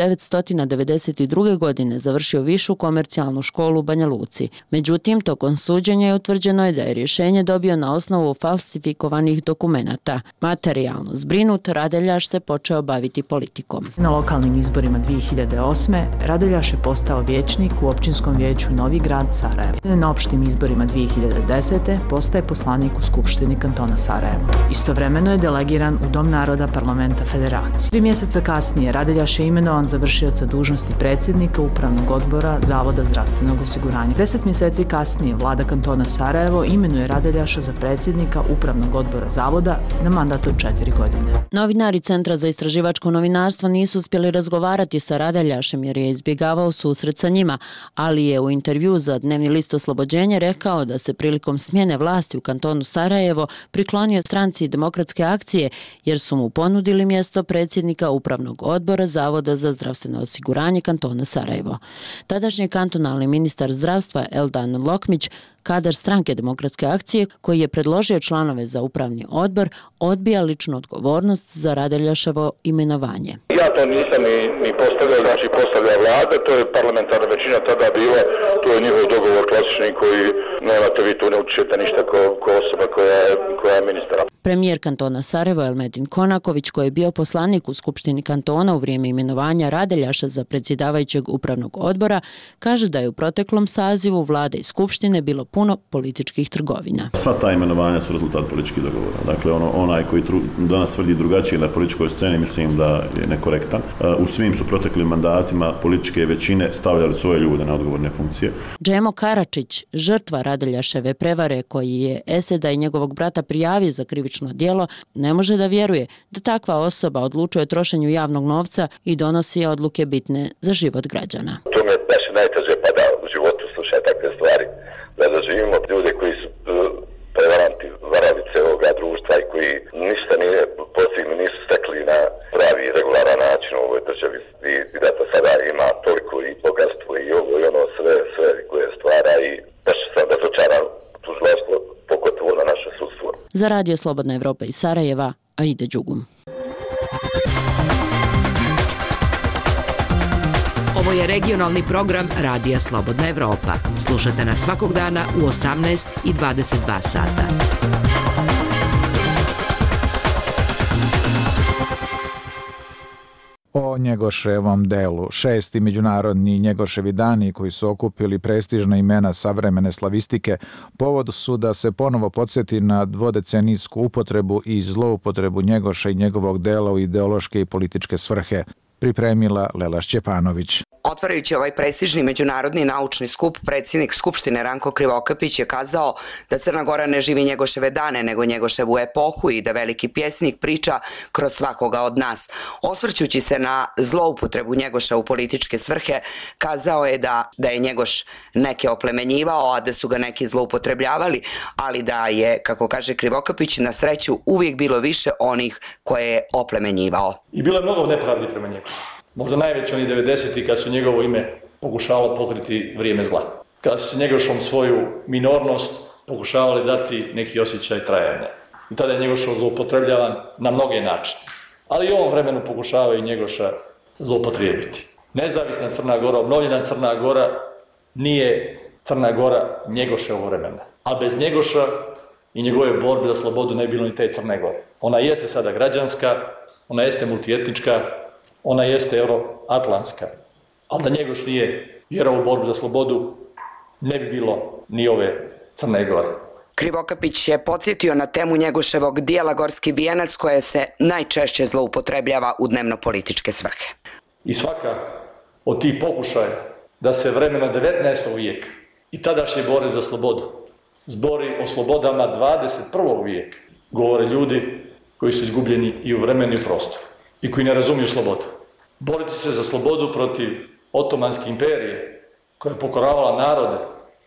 1992. godine završio višu komercijalnu školu u Banja Luci. Međutim, tokom suđenja je utvrđeno da je rješenje dobio na osnovu falsifikovanih dokumenata. Materijalno zbrinut, Radeljaš se počeo baviti politikom. Na lokalnim izborima 2008. Radeljaš je postao vijećnik u općinskom vijeću Novi grad Sarajevo. Na opštim izborima 2010. postaje poslanik u Skupštini kantona Sarajevo. Istovremeno je delegiran u Dom naroda Parlamenta Federacije. 3 mjeseca kasnije Radeljaš je imenovan za vršioca dužnosti predsjednika Upravnog odbora Zavoda zdravstvenog osiguranja. 10 mjeseci kasnije vlada kantona Sarajevo imenuje Radeljaša za predsjednika Upravnog odbora Zavoda na mandat od 4 godine. Novinari Centra za istraživačko novinarstvo nisu uspjeli razgovarati sa Radeljašem jer je izbjegavao susret sa njima, ali je u intervju za Dnevni list Oslobođenje rekao da se prilikom smjene vlasti u kantonu Sarajevo priklonio stranci Demokratske akcije jer su mu ponudili mjesto predsjednika Upravnog odbora Zavoda za zdravstveno osiguranje kantona Sarajevo. Tadašnji kantonalni ministar zdravstva Eldan Lokmić, kadar stranke Demokratske akcije, koji je predložio članove za upravni odbor, odbija ličnu odgovornost za Radeljaševo imenovanje. Ja to nisam ni postavljao, znači postavlja vlada, to je parlamentarna većina tada bila, to je njihov dogovor klasični koji nemate, vi tu ne učite ništa ko osoba koja je ministra. Premijer kantona Sarajevo Elmedin Konaković, koji je bio poslanik u Skupštini kantona u vrijeme imenovanja Radeljaša za predsjedavajućeg upravnog odbora, kaže da je u proteklom sazivu vlade i Skupštine bilo puno političkih trgovina. Sva ta imenovanja su rezultat političkih dogovora. Dakle, onaj koji danas tvrdi drugačije na političkoj sceni, mislim da je nekorektan. U svim su proteklim mandatima političke većine stavljali svoje ljude na odgovorne funkcije. Džemo Karačić, žrtva Radeljaševe prevare koji je Eseda i njegovog brata prijavio za krivično djelo, ne može da vjeruje da takva osoba odlučuje o trošenju javnog novca i donosi odluke bitne za život građana. To mi je baš najteže pada u životu slušati takve stvari. Da doživimo ljude koji su prevaranti, varalice ovoga društva i koji ništa nije postigli, nisu stekli na pravi, regularan način u ovoj državi. I da to sada ima toliko i bogatstvo i ovo i ono sve koje stvara i baš sam razočaran tužilaštvo pogotovo na naše sudstvo. Za Radio Slobodna Evropa iz Sarajeva, Aida Đugum. Ovo je regionalni program Radija Slobodna Evropa. Slušate nas svakog dana u 18 i 22 sata. O Njegoševom delu. 6. međunarodni Njegoševi dani koji su okupili prestižna imena savremene slavistike povod su da se ponovo podsjeti na dvodecenijsku upotrebu i zloupotrebu Njegoša i njegovog dela u ideološke i političke svrhe, pripremila Lela Šćepanović. Otvarajući ovaj prestižni međunarodni naučni skup, predsjednik Skupštine Ranko Krivokapić je kazao da Crna Gora ne živi Njegoševe dane, nego Njegoševu epohu i da veliki pjesnik priča kroz svakoga od nas. Osvrćući se na zloupotrebu Njegoša u političke svrhe, kazao je da je Njegoš neke oplemenjivao, a da su ga neki zloupotrebljavali, ali da je, kako kaže Krivokapić, na sreću uvijek bilo više onih koje je oplemenjivao. I bilo je mnogo nepravdi prema njemu. Možda najveći oni 90-ti kad su njegovo ime pokušavalo pokriti vrijeme zla. Kada su Njegošom svoju minornost pokušavali dati neki osjećaj trajanja. I tada je Njegošov zloupotrebljavan na mnoge načine. Ali i u ovom vremenu pokušavaju Njegoša zloupotrijebiti. Nezavisna Crna Gora, obnovljena Crna Gora nije Crna Gora Njegoševog vremena. A bez Njegoša i njegove borbe za slobodu ne bi bilo ni te Crne Gore. Ona jeste sada građanska, ona jeste multietnička, ona jeste euroatlantska. Ali da Njegoš nije vjerovao u borbu za slobodu, ne bi bilo ni ove Crne Gore. Krivokapić je podsjetio na temu Njegoševog dijela Gorski vijenac koje se najčešće zloupotrebljava u dnevno-političke svrhe. I svaka od tih pokušaja da se vremena 19. vijeka i tadašnje bore za slobodu zbori o slobodama 21. vijeka, govore ljudi koji su izgubljeni i u vremenu i u prostoru i koji ne razumiju slobodu. Boriti se za slobodu protiv Otomanske imperije koja je pokoravala narode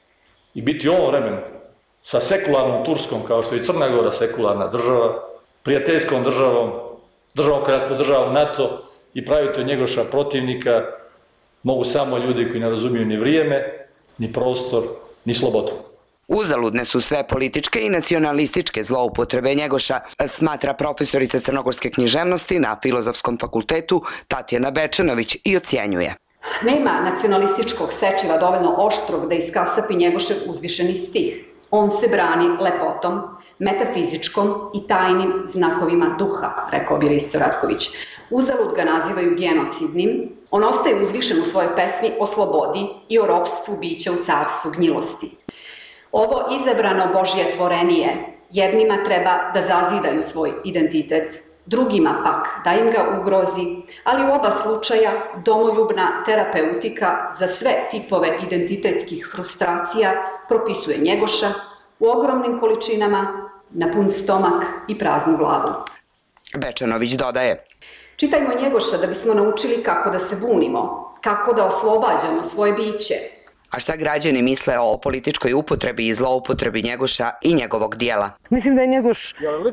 i biti u ovom vremenu sa sekularnom Turskom, kao što je Crna Gora sekularna država, prijateljskom državom, državom koja nas podržava u NATO i praviti od Njegoša protivnika, mogu samo ljudi koji ne razumiju ni vrijeme, ni prostor, ni slobodu. Uzaludne su sve političke i nacionalističke zloupotrebe Njegoša, smatra profesorica crnogorske književnosti na Filozofskom fakultetu Tatjana Bečanović i ocjenjuje. Nema nacionalističkog sečiva dovoljno oštrog da iskasapi Njegošev uzvišeni stih. On se brani lepotom, metafizičkom i tajnim znakovima duha, rekao bi Risto Ratković. Uzalud ga nazivaju genocidnim. On ostaje uzvišen u svojoj pesmi o slobodi i o ropstvu bića u carstvu gnjilosti. Ovo izabrano Božje tvorenije jednima treba da zazidaju svoj identitet, drugima pak da im ga ugrozi, ali u oba slučaja domoljubna terapeutika za sve tipove identitetskih frustracija propisuje Njegoša u ogromnim količinama, na pun stomak i praznu glavu. Bečanović dodaje: Čitajmo Njegoša da bismo naučili kako da se bunimo, kako da oslobađamo svoje biće. A šta građani misle o političkoj upotrebi i zloupotrebi Njegoša i njegovog dijela? Mislim da je Njegoš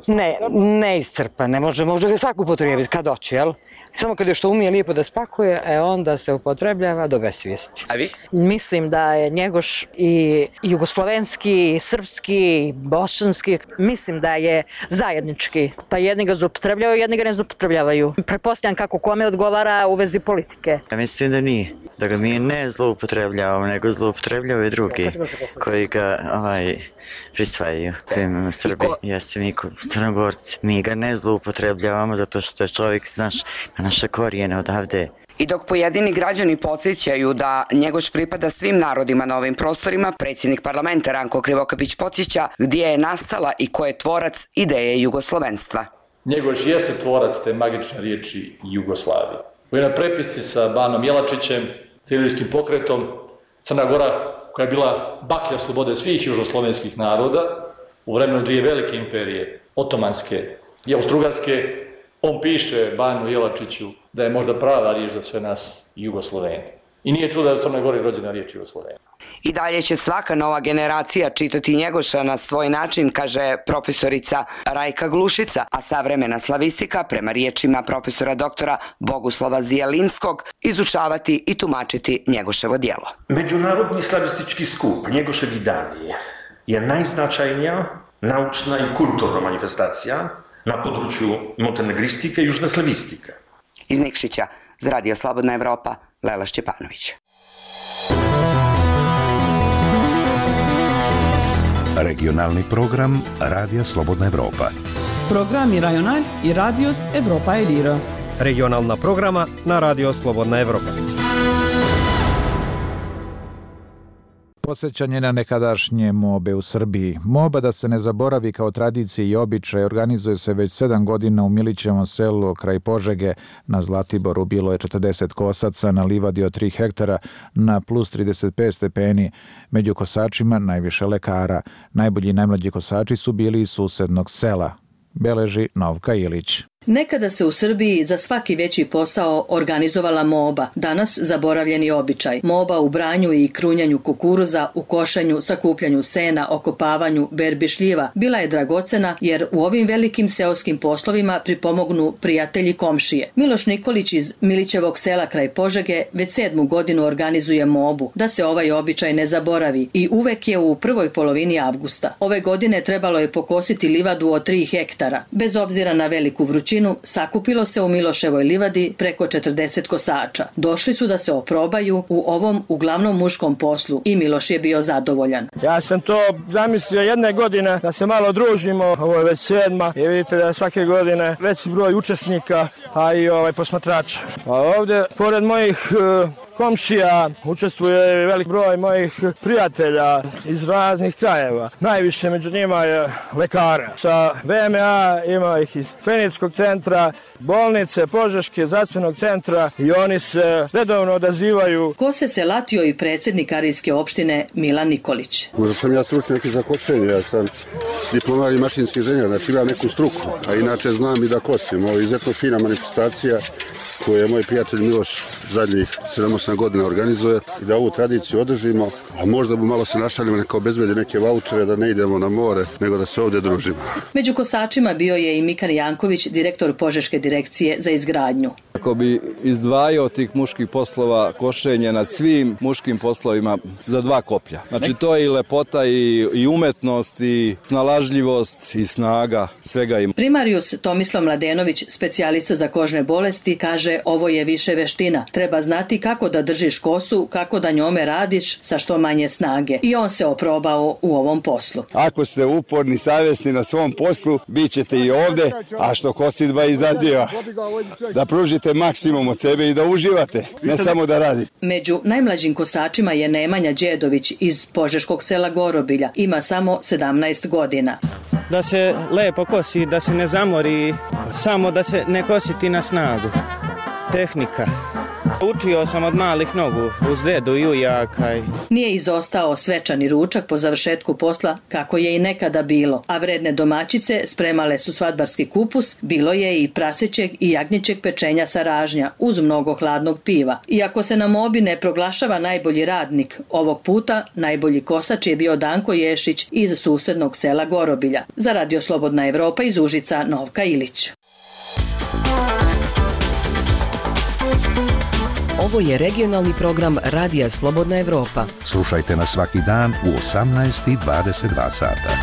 neiscrpan, ne može ga svako upotrebiti kad hoće, jel? Samo kad je što umije lijepo da spakuje, onda se upotrebljava do besvijesti. A vi? Mislim da je Njegoš i jugoslovenski, i srpski, i bosanski, mislim da je zajednički. Pa jedni ga zloupotrebljavaju, jedni ga ne zloupotrebljavaju. Pretpostavljam kako kome odgovara u vezi politike. Ja mislim da nije. Da ga mi ne zloupotrebljavamo, nego zloupotrebljavaju drugi koji ga prisvajaju. U Srbiji, jeste mi Crnogorci. Mi ga ne zloupotrebljavamo zato što je čovjek, znaš, naše korijene odavde. I dok pojedini građani podsjećaju da Njegoš pripada svim narodima na ovim prostorima, predsjednik parlamenta Ranko Krivokapić podsjeća gdje je nastala i ko je tvorac ideje jugoslovenstva. Njegoš jeste tvorac te magične riječi Jugoslavije. U jednoj prepisci sa Banom Jelačićem, Ilirskim pokretom, Crna Gora, koja je bila baklja slobode svih južnoslovenskih naroda, u vremenu dvije velike imperije, Otomanske i Austrougarske, on piše Banu Jelačiću da je možda prava riječ za sve nas Jugosloveni. I nije čudo da je u Crnoj Gori rođena riječ Jugosloveni. I dalje će svaka nova generacija čitati Njegoša na svoj način, kaže profesorica Rajka Glušica, a savremena slavistika, prema riječima profesora doktora Boguslava Zijelinskog, izučavati i tumačiti Njegoševo djelo. Međunarodni slavistički skup Njegoševi dani je najznačajnija naučna i kulturna manifestacija na području montenegristike i južne slavistike. Iz Nikšića, za Radio Slobodna Evropa, Lela Šćepanović. Regionalni program Radija Slobodna Evropa. Programi Rajonal i Radios Evropa Elira. Regionalna programa na Radio Slobodna Evropa. Podsjećanje na nekadašnje mobe u Srbiji. Moba, da se ne zaboravi kao tradicija i običaj, organizuje se već 7 godina u Milićevom selu kraj Požege. Na Zlatiboru bilo je 40 kosaca, na livadi od 3 hektara, na plus 35 stepeni. Među kosačima najviše lekara. Najbolji i najmlađi kosači su bili iz susednog sela, beleži Novka Ilić. Nekada se u Srbiji za svaki veći posao organizovala moba, danas zaboravljeni običaj. Moba u branju i krunjanju kukuruza, u košanju, sakupljanju sena, okopavanju, berbi šljiva bila je dragocena jer u ovim velikim seoskim poslovima pripomognu prijatelji komšije. Miloš Nikolić iz Milićevog sela kraj Požege već 7. godinu organizuje mobu, da se ovaj običaj ne zaboravi i uvek je u prvoj polovini avgusta. Ove godine trebalo je pokositi livadu od 3 hektara. Bez obzira na veliku vrućinu, većinu, sakupilo se u Miloševoj livadi preko 40 kosača. Došli su da se oprobaju u ovom uglavnom muškom poslu i Miloš je bio zadovoljan. Ja sam to zamislio jedne godine da se malo družimo, ovo je već 7. i vidite da je svake godine veći broj učesnika, a i posmatrača. A ovdje, pored mojih komšija, učestvuje velik broj mojih prijatelja iz raznih krajeva. Najviše među njima je lekara. Sa VMA ima ih iz Kliničkog centra, bolnice, Požeške, zdravstvenog centra i oni se redovno odazivaju. Kose se latio i predsjednik Arijske opštine Milan Nikolić. Možda sam ja stručnjak i za košenje, ja sam diplomar i mašinski inženjer, znači imam neku struku, a inače znam i da kosim. Ovo je izuzetno fina manifestacija koju je moj prijatelj Miloš zadnjih 7-8 godina organizuje i da ovu tradiciju održimo, a možda bi malo se našalimo neka obezbedi neke vaučere da ne idemo na more, nego da se ovdje družimo. Među kosačima bio je i Mikan Janković, direktor Požeške direkcije za izgradnju. Ako bi izdvajao tih muških poslova košenje nad svim muškim poslovima za 2 koplja. Znači to je i lepota i umetnost i snalažljivost i snaga, svega ima. Primarius Tomislav Mladenović, specijalista za kožne bolesti, kaže ovo je više veština. Treba znati kako da držiš kosu, kako da njome radiš sa što manje snage. I on se oprobao u ovom poslu. Ako ste uporni, savjesni na svom poslu, bit ćete i ovdje, a što kosidba izaziva. Da pružite maksimum od sebe i da uživate, ne samo da radite. Među najmlađim kosačima je Nemanja Đedović iz požeškog sela Gorobilja. Ima samo 17 godina. Da se lepo kosi, da se ne zamori, samo da se ne kositi na snagu. Tehnika. Učio sam od malih nogu, uz dedu i ujaka. Nije izostao svečani ručak po završetku posla, kako je i nekada bilo, a vredne domaćice spremale su svadbarski kupus, bilo je i prasećeg i jagnjećeg pečenja sa ražnja, uz mnogo hladnog piva. Iako se na Mobi ne proglašava najbolji radnik, ovog puta najbolji kosač je bio Danko Ješić iz susednog sela Gorobilja. Za Radio Slobodna Evropa iz Užica, Novka Ilić. Ovo je regionalni program Radija Slobodna Evropa. Slušajte nas svaki dan u 18:22 sata.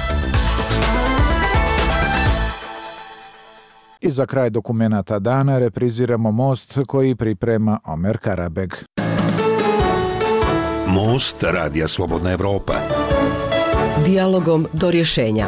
I za kraj dokumenata dana repriziramo Most koji priprema Omer Karabeg. Most Radija Slobodna Evropa. Dijalogom do rješenja.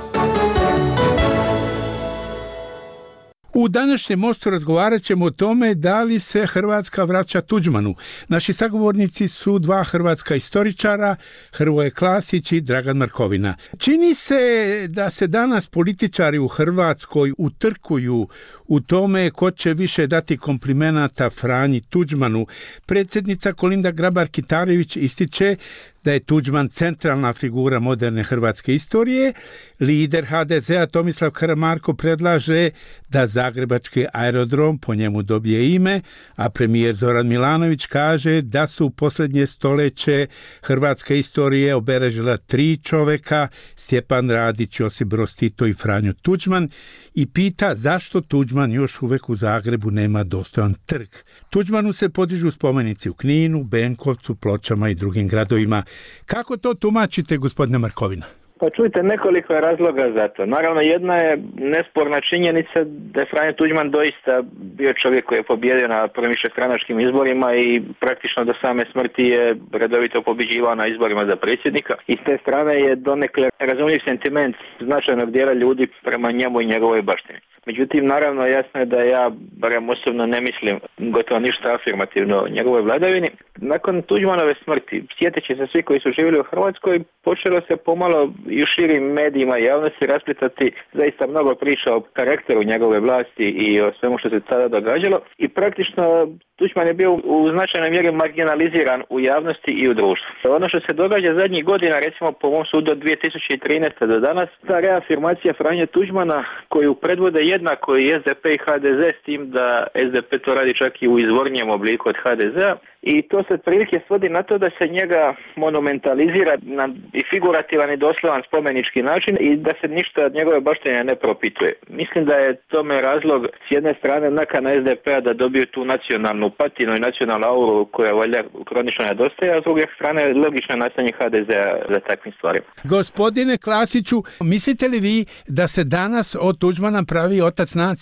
U današnjem Mostu razgovarat ćemo o tome da li se Hrvatska vraća Tuđmanu. Naši sagovornici su 2 hrvatska istoričara, Hrvoje Klasić i Dragan Markovina. Čini se da se danas političari u Hrvatskoj utrkuju u tome ko će više dati komplimenata Franji Tuđmanu. Predsjednica Kolinda Grabar-Kitarović ističe da je Tuđman centralna figura moderne hrvatske istorije. Lider HDZ-a Tomislav Karamarko predlaže da zagrebački aerodrom po njemu dobije ime, a premijer Zoran Milanović kaže da su u posljednje stoljeće hrvatske istorije obeležila 3 čoveka, Stjepan Radić, Josip Broz Tito i Franjo Tuđman, i pita zašto Tuđman još uvijek u Zagrebu nema dostojan trg. Tuđmanu se podižu spomenici u Kninu, Benkovcu, Pločama i drugim gradovima. Kako to tumačite, gospodine Markovina? Pa čujte, nekoliko je razloga za to. Naravno, jedna je nesporna činjenica da je Franjo Tuđman doista bio čovjek koji je pobjedio na prvim višestranačkim izborima i praktično do same smrti je redovito pobjeđivao na izborima za predsjednika. I s te strane je donekle razumljiv sentiment značajnog dijela ljudi prema njemu i njegovoj baštini. Međutim, naravno, jasno je da ja, barem osobno, ne mislim gotovo ništa afirmativno o njegovoj vladavini. Nakon Tuđmanove smrti, sjeteći se svi koji su živjeli u Hrvatskoj, počelo se pomalo i u širim medijima i javnosti rasplitati zaista mnogo priča o karakteru njegove vlasti i o svemu što se tada događalo. I praktično Tuđman je bio u značajnoj mjeri marginaliziran u javnosti i u društvu. Ono što se događa zadnjih godina, recimo po mom sudu od 2013. do danas, ta reafirmacija Franje Tuđmana koju predvode jednako i SDP i HDZ, s tim da SDP to radi čak i u izvornijem obliku od HDZ-a, i to se otprilike svodi na to da se njega monumentalizira na i figurativan i doslovan spomenički način i da se ništa od njegove baštine ne propituje. Mislim da je tome razlog s jedne strane nakana SDP-a da dobiju tu nacionalnu patinu i nacionalnu auru koja valjda kronično nedostaje, a s druge strane logično nastajanje HDZ-a za takvim stvarima. Gospodine Klasiću, mislite li vi da se danas od Tuđmana pravi otac nacije?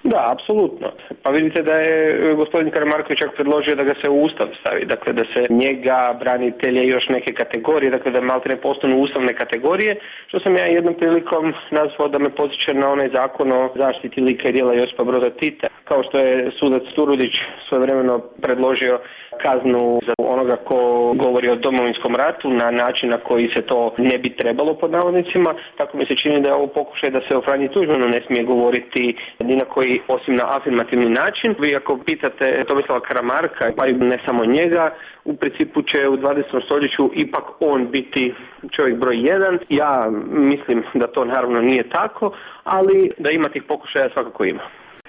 Da, apsolutno. Pa vidite da je gospodin Karamarković čak predložio da ga se u Ustav stavi, dakle da se njega, branitelje i još neke kategorije, dakle da maltene postanu ustavne kategorije, što sam ja jednom prilikom nazvao da me podsjeća na onaj zakon o zaštiti lika i djela Josipa Broza Tita, kao što je sudac Turudić svojevremeno predložio kaznu za onoga ko govori o Domovinskom ratu na način na koji se to ne bi trebalo pod navodnicima, tako mi se čini da je ovo pokušaj da se o Franji Tuđmanu ne smije govoriti ni na koji osim na afirmativni način. Vi ako pitate Tomislava Karamarka, pa i ne samo njega, u principu će u 20. stoljeću ipak on biti čovjek broj 1. Ja mislim da to naravno nije tako, ali da ima tih pokušaja svakako ima.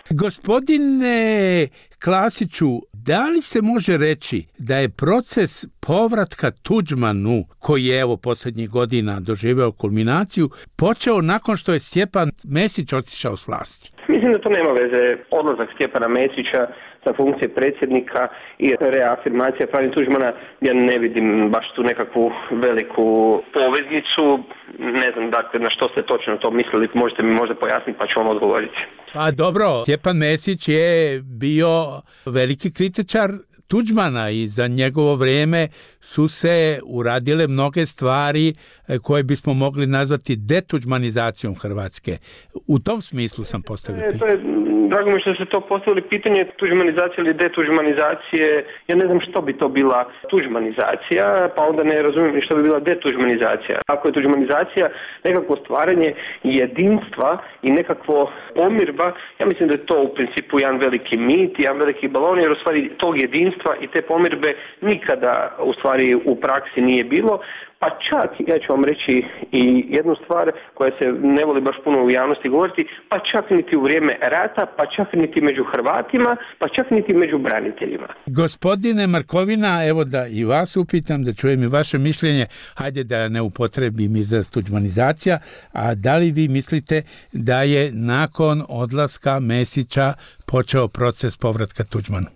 Gospodine Klasiću, da li se može reći da je proces povratka Tuđmanu, koji je evo posljednjih godina doživio kulminaciju, počeo nakon što je Stjepan Mesić otišao s vlasti? Mislim da to nema veze. Odlazak Stjepana Mesića sa funkcije predsjednika i reafirmacija Franje Tuđmana, ja ne vidim baš tu nekakvu veliku poveznicu. Ne znam dakle na što ste točno to mislili, možete mi možda pojasniti pa ću vam odgovoriti. Pa dobro, Stjepan Mesić je bio veliki kritičar Tuđmana i za njegovo vrijeme su se uradile mnoge stvari koje bismo mogli nazvati detuđmanizacijom Hrvatske. U tom smislu sam postavio pitanje. Drago mi što ste to postavili pitanje, tuđmanizacije ili detuđmanizacije. Ja ne znam što bi to bila tuđmanizacija, pa onda ne razumijem što bi bila detuđmanizacija. Ako je tuđmanizacija nekakvo stvaranje jedinstva i nekakvo pomirba, ja mislim da je to u principu jedan veliki mit, jedan veliki balon, jer u stvari tog jedinstva i te pomirbe nikada u stvari u praksi nije bilo. Pa čak, ja ću vam reći i jednu stvar koja se ne voli baš puno u javnosti govoriti, pa čak niti u vrijeme rata, pa čak niti među Hrvatima, pa čak niti među braniteljima. Gospodine Markovina, evo da i vas upitam, da čujem i vaše mišljenje, hajde da ne upotrebim izraz tuđmanizacija, a da li vi mislite da je nakon odlaska Mesića počeo proces povratka Tuđmanu?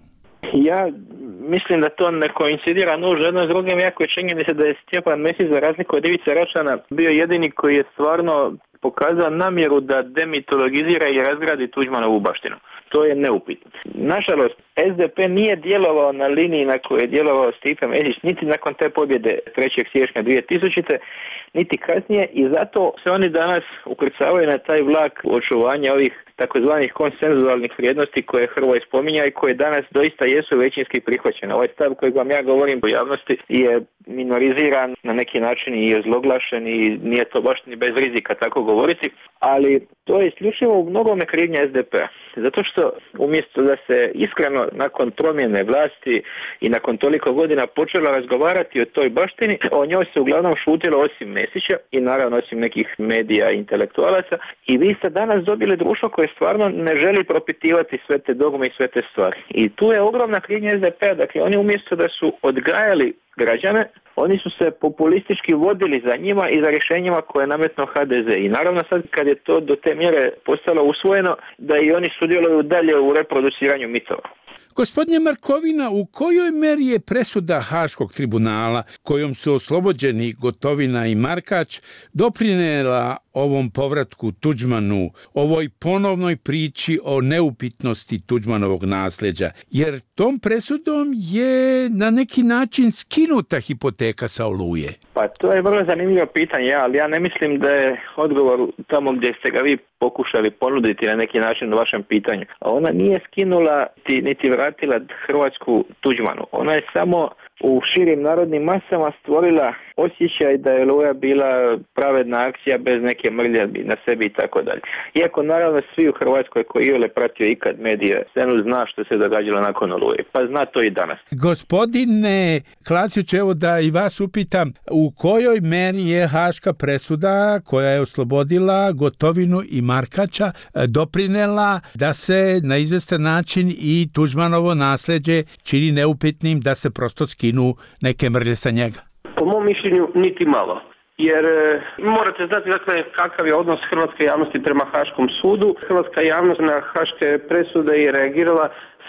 Ja mislim da to ne koincidira nužno jedno s drugim, jako je činjenica da je Stjepan Mesić za razliku od Ivice Račana bio jedini koji je stvarno pokazao namjeru da demitologizira i razgradi Tuđmanovu baštinu. To je neupitno. Nažalost, SDP nije djelovao na liniji na kojoj je djelovao Stipe Mesić, niti nakon te pobjede 3. siječnja 2000. niti kasnije i zato se oni danas ukrcavaju na taj vlak očuvanja ovih takozvanih konsenzualnih vrijednosti koje Hrvoj spominja i koje danas doista jesu većinski prihvaćene. Ovaj stav kojeg vam ja govorim u javnosti je minoriziran, na neki način i je zloglašen i nije to baš ni bez rizika tako govoriti, ali to je isključivo u mnogome krivnja SDP-a. Zato što umjesto da se iskreno nakon promjene vlasti i nakon toliko godina počela razgovarati o toj baštini, o njoj se uglavnom šutilo osim Mesića i naravno osim nekih medija i intelektualaca i vi ste danas dobili društvo koje stvarno ne želi propitivati sve te dogme i sve te stvari. I tu je ogromna krivnja SDP-a, dakle oni umjesto da su odgajali građane, oni su se populistički vodili za njima i za rješenjima koje je nametnuo HDZ. I naravno sad kad je to do te mjere postalo usvojeno, da i oni sudjeluju dalje u reproduciranju mitova. Gospodine Markovina, u kojoj meri je presuda Haškog tribunala kojom su oslobođeni Gotovina i Markač doprinijela ovom povratku Tuđmanu, ovoj ponovnoj priči o neupitnosti Tuđmanovog nasljeđa? Jer tom presudom je na neki način skinuta hipoteka sa Oluje. Pa to je vrlo zanimljivo pitanje, ali ja ne mislim da je odgovor tamo gdje ste ga vi pokušali ponuditi na neki način u vašem pitanju. Ona nije skinula niti vratila Hrvatsku Tuđmanu. Ona je samo u širim narodnim masama stvorila osjećaj da je Oluja bila pravedna akcija bez neke mrlje na sebi i tako dalje. Iako naravno svi u Hrvatskoj koji je pratio ikad medije scenu zna što se događalo nakon Oluje, pa zna to i danas. Gospodine Klasić, evo da i vas upitam, u kojoj meri je haška presuda koja je oslobodila Gotovinu i Markača doprinela da se na izvestan način i Tuđmanovo nasljeđe čini neupitnim, da se prosto skinu neke mrlje sa njega? Po mom mišljenju niti malo. Jer morate znati dakle kakav je odnos hrvatske javnosti prema Haškom sudu. Hrvatska javnost na haške presude je reagirala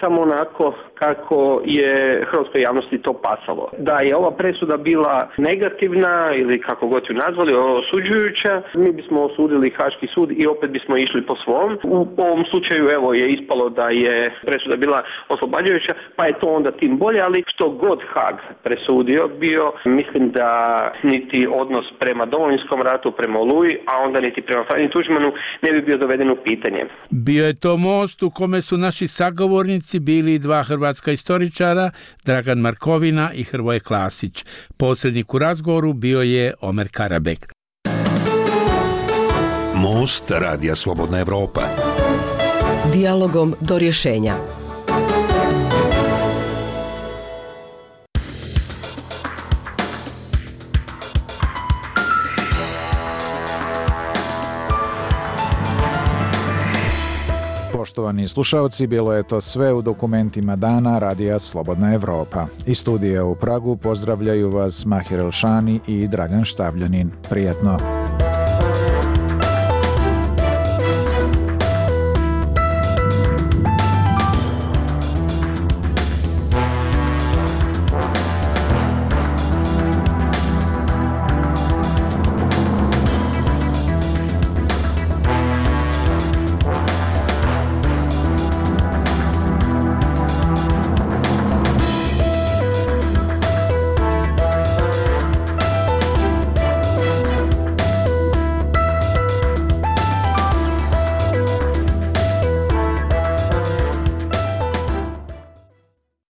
samo onako kako je hrvatskoj javnosti to pasalo. Da je ova presuda bila negativna ili kako god ju nazvali, osuđujuća, mi bismo osudili Haški sud i opet bismo išli po svom. U ovom slučaju evo je ispalo da je presuda bila oslobađajuća, pa je to onda tim bolje, ali što god Haag presudio bio, mislim da niti odnos prema Domovinskom ratu, prema Oluji, a onda niti prema Franji Tuđmanu ne bi bio doveden u pitanje. Bio je to most u kome su naši sagovornici bili dva hrvatska istoričara, Dragan Markovina i Hrvoje Klasić. Posrednik u razgovoru bio je Omer Karabek. Most Radija Slobodna Evropa. Dijalogom do rješenja. Poštovani slušaoci, bilo je to sve u dokumentima dana Radija Slobodna Evropa. Iz studija u Pragu pozdravljaju vas Mahir Elšani i Dragan Štavljanin. Prijetno!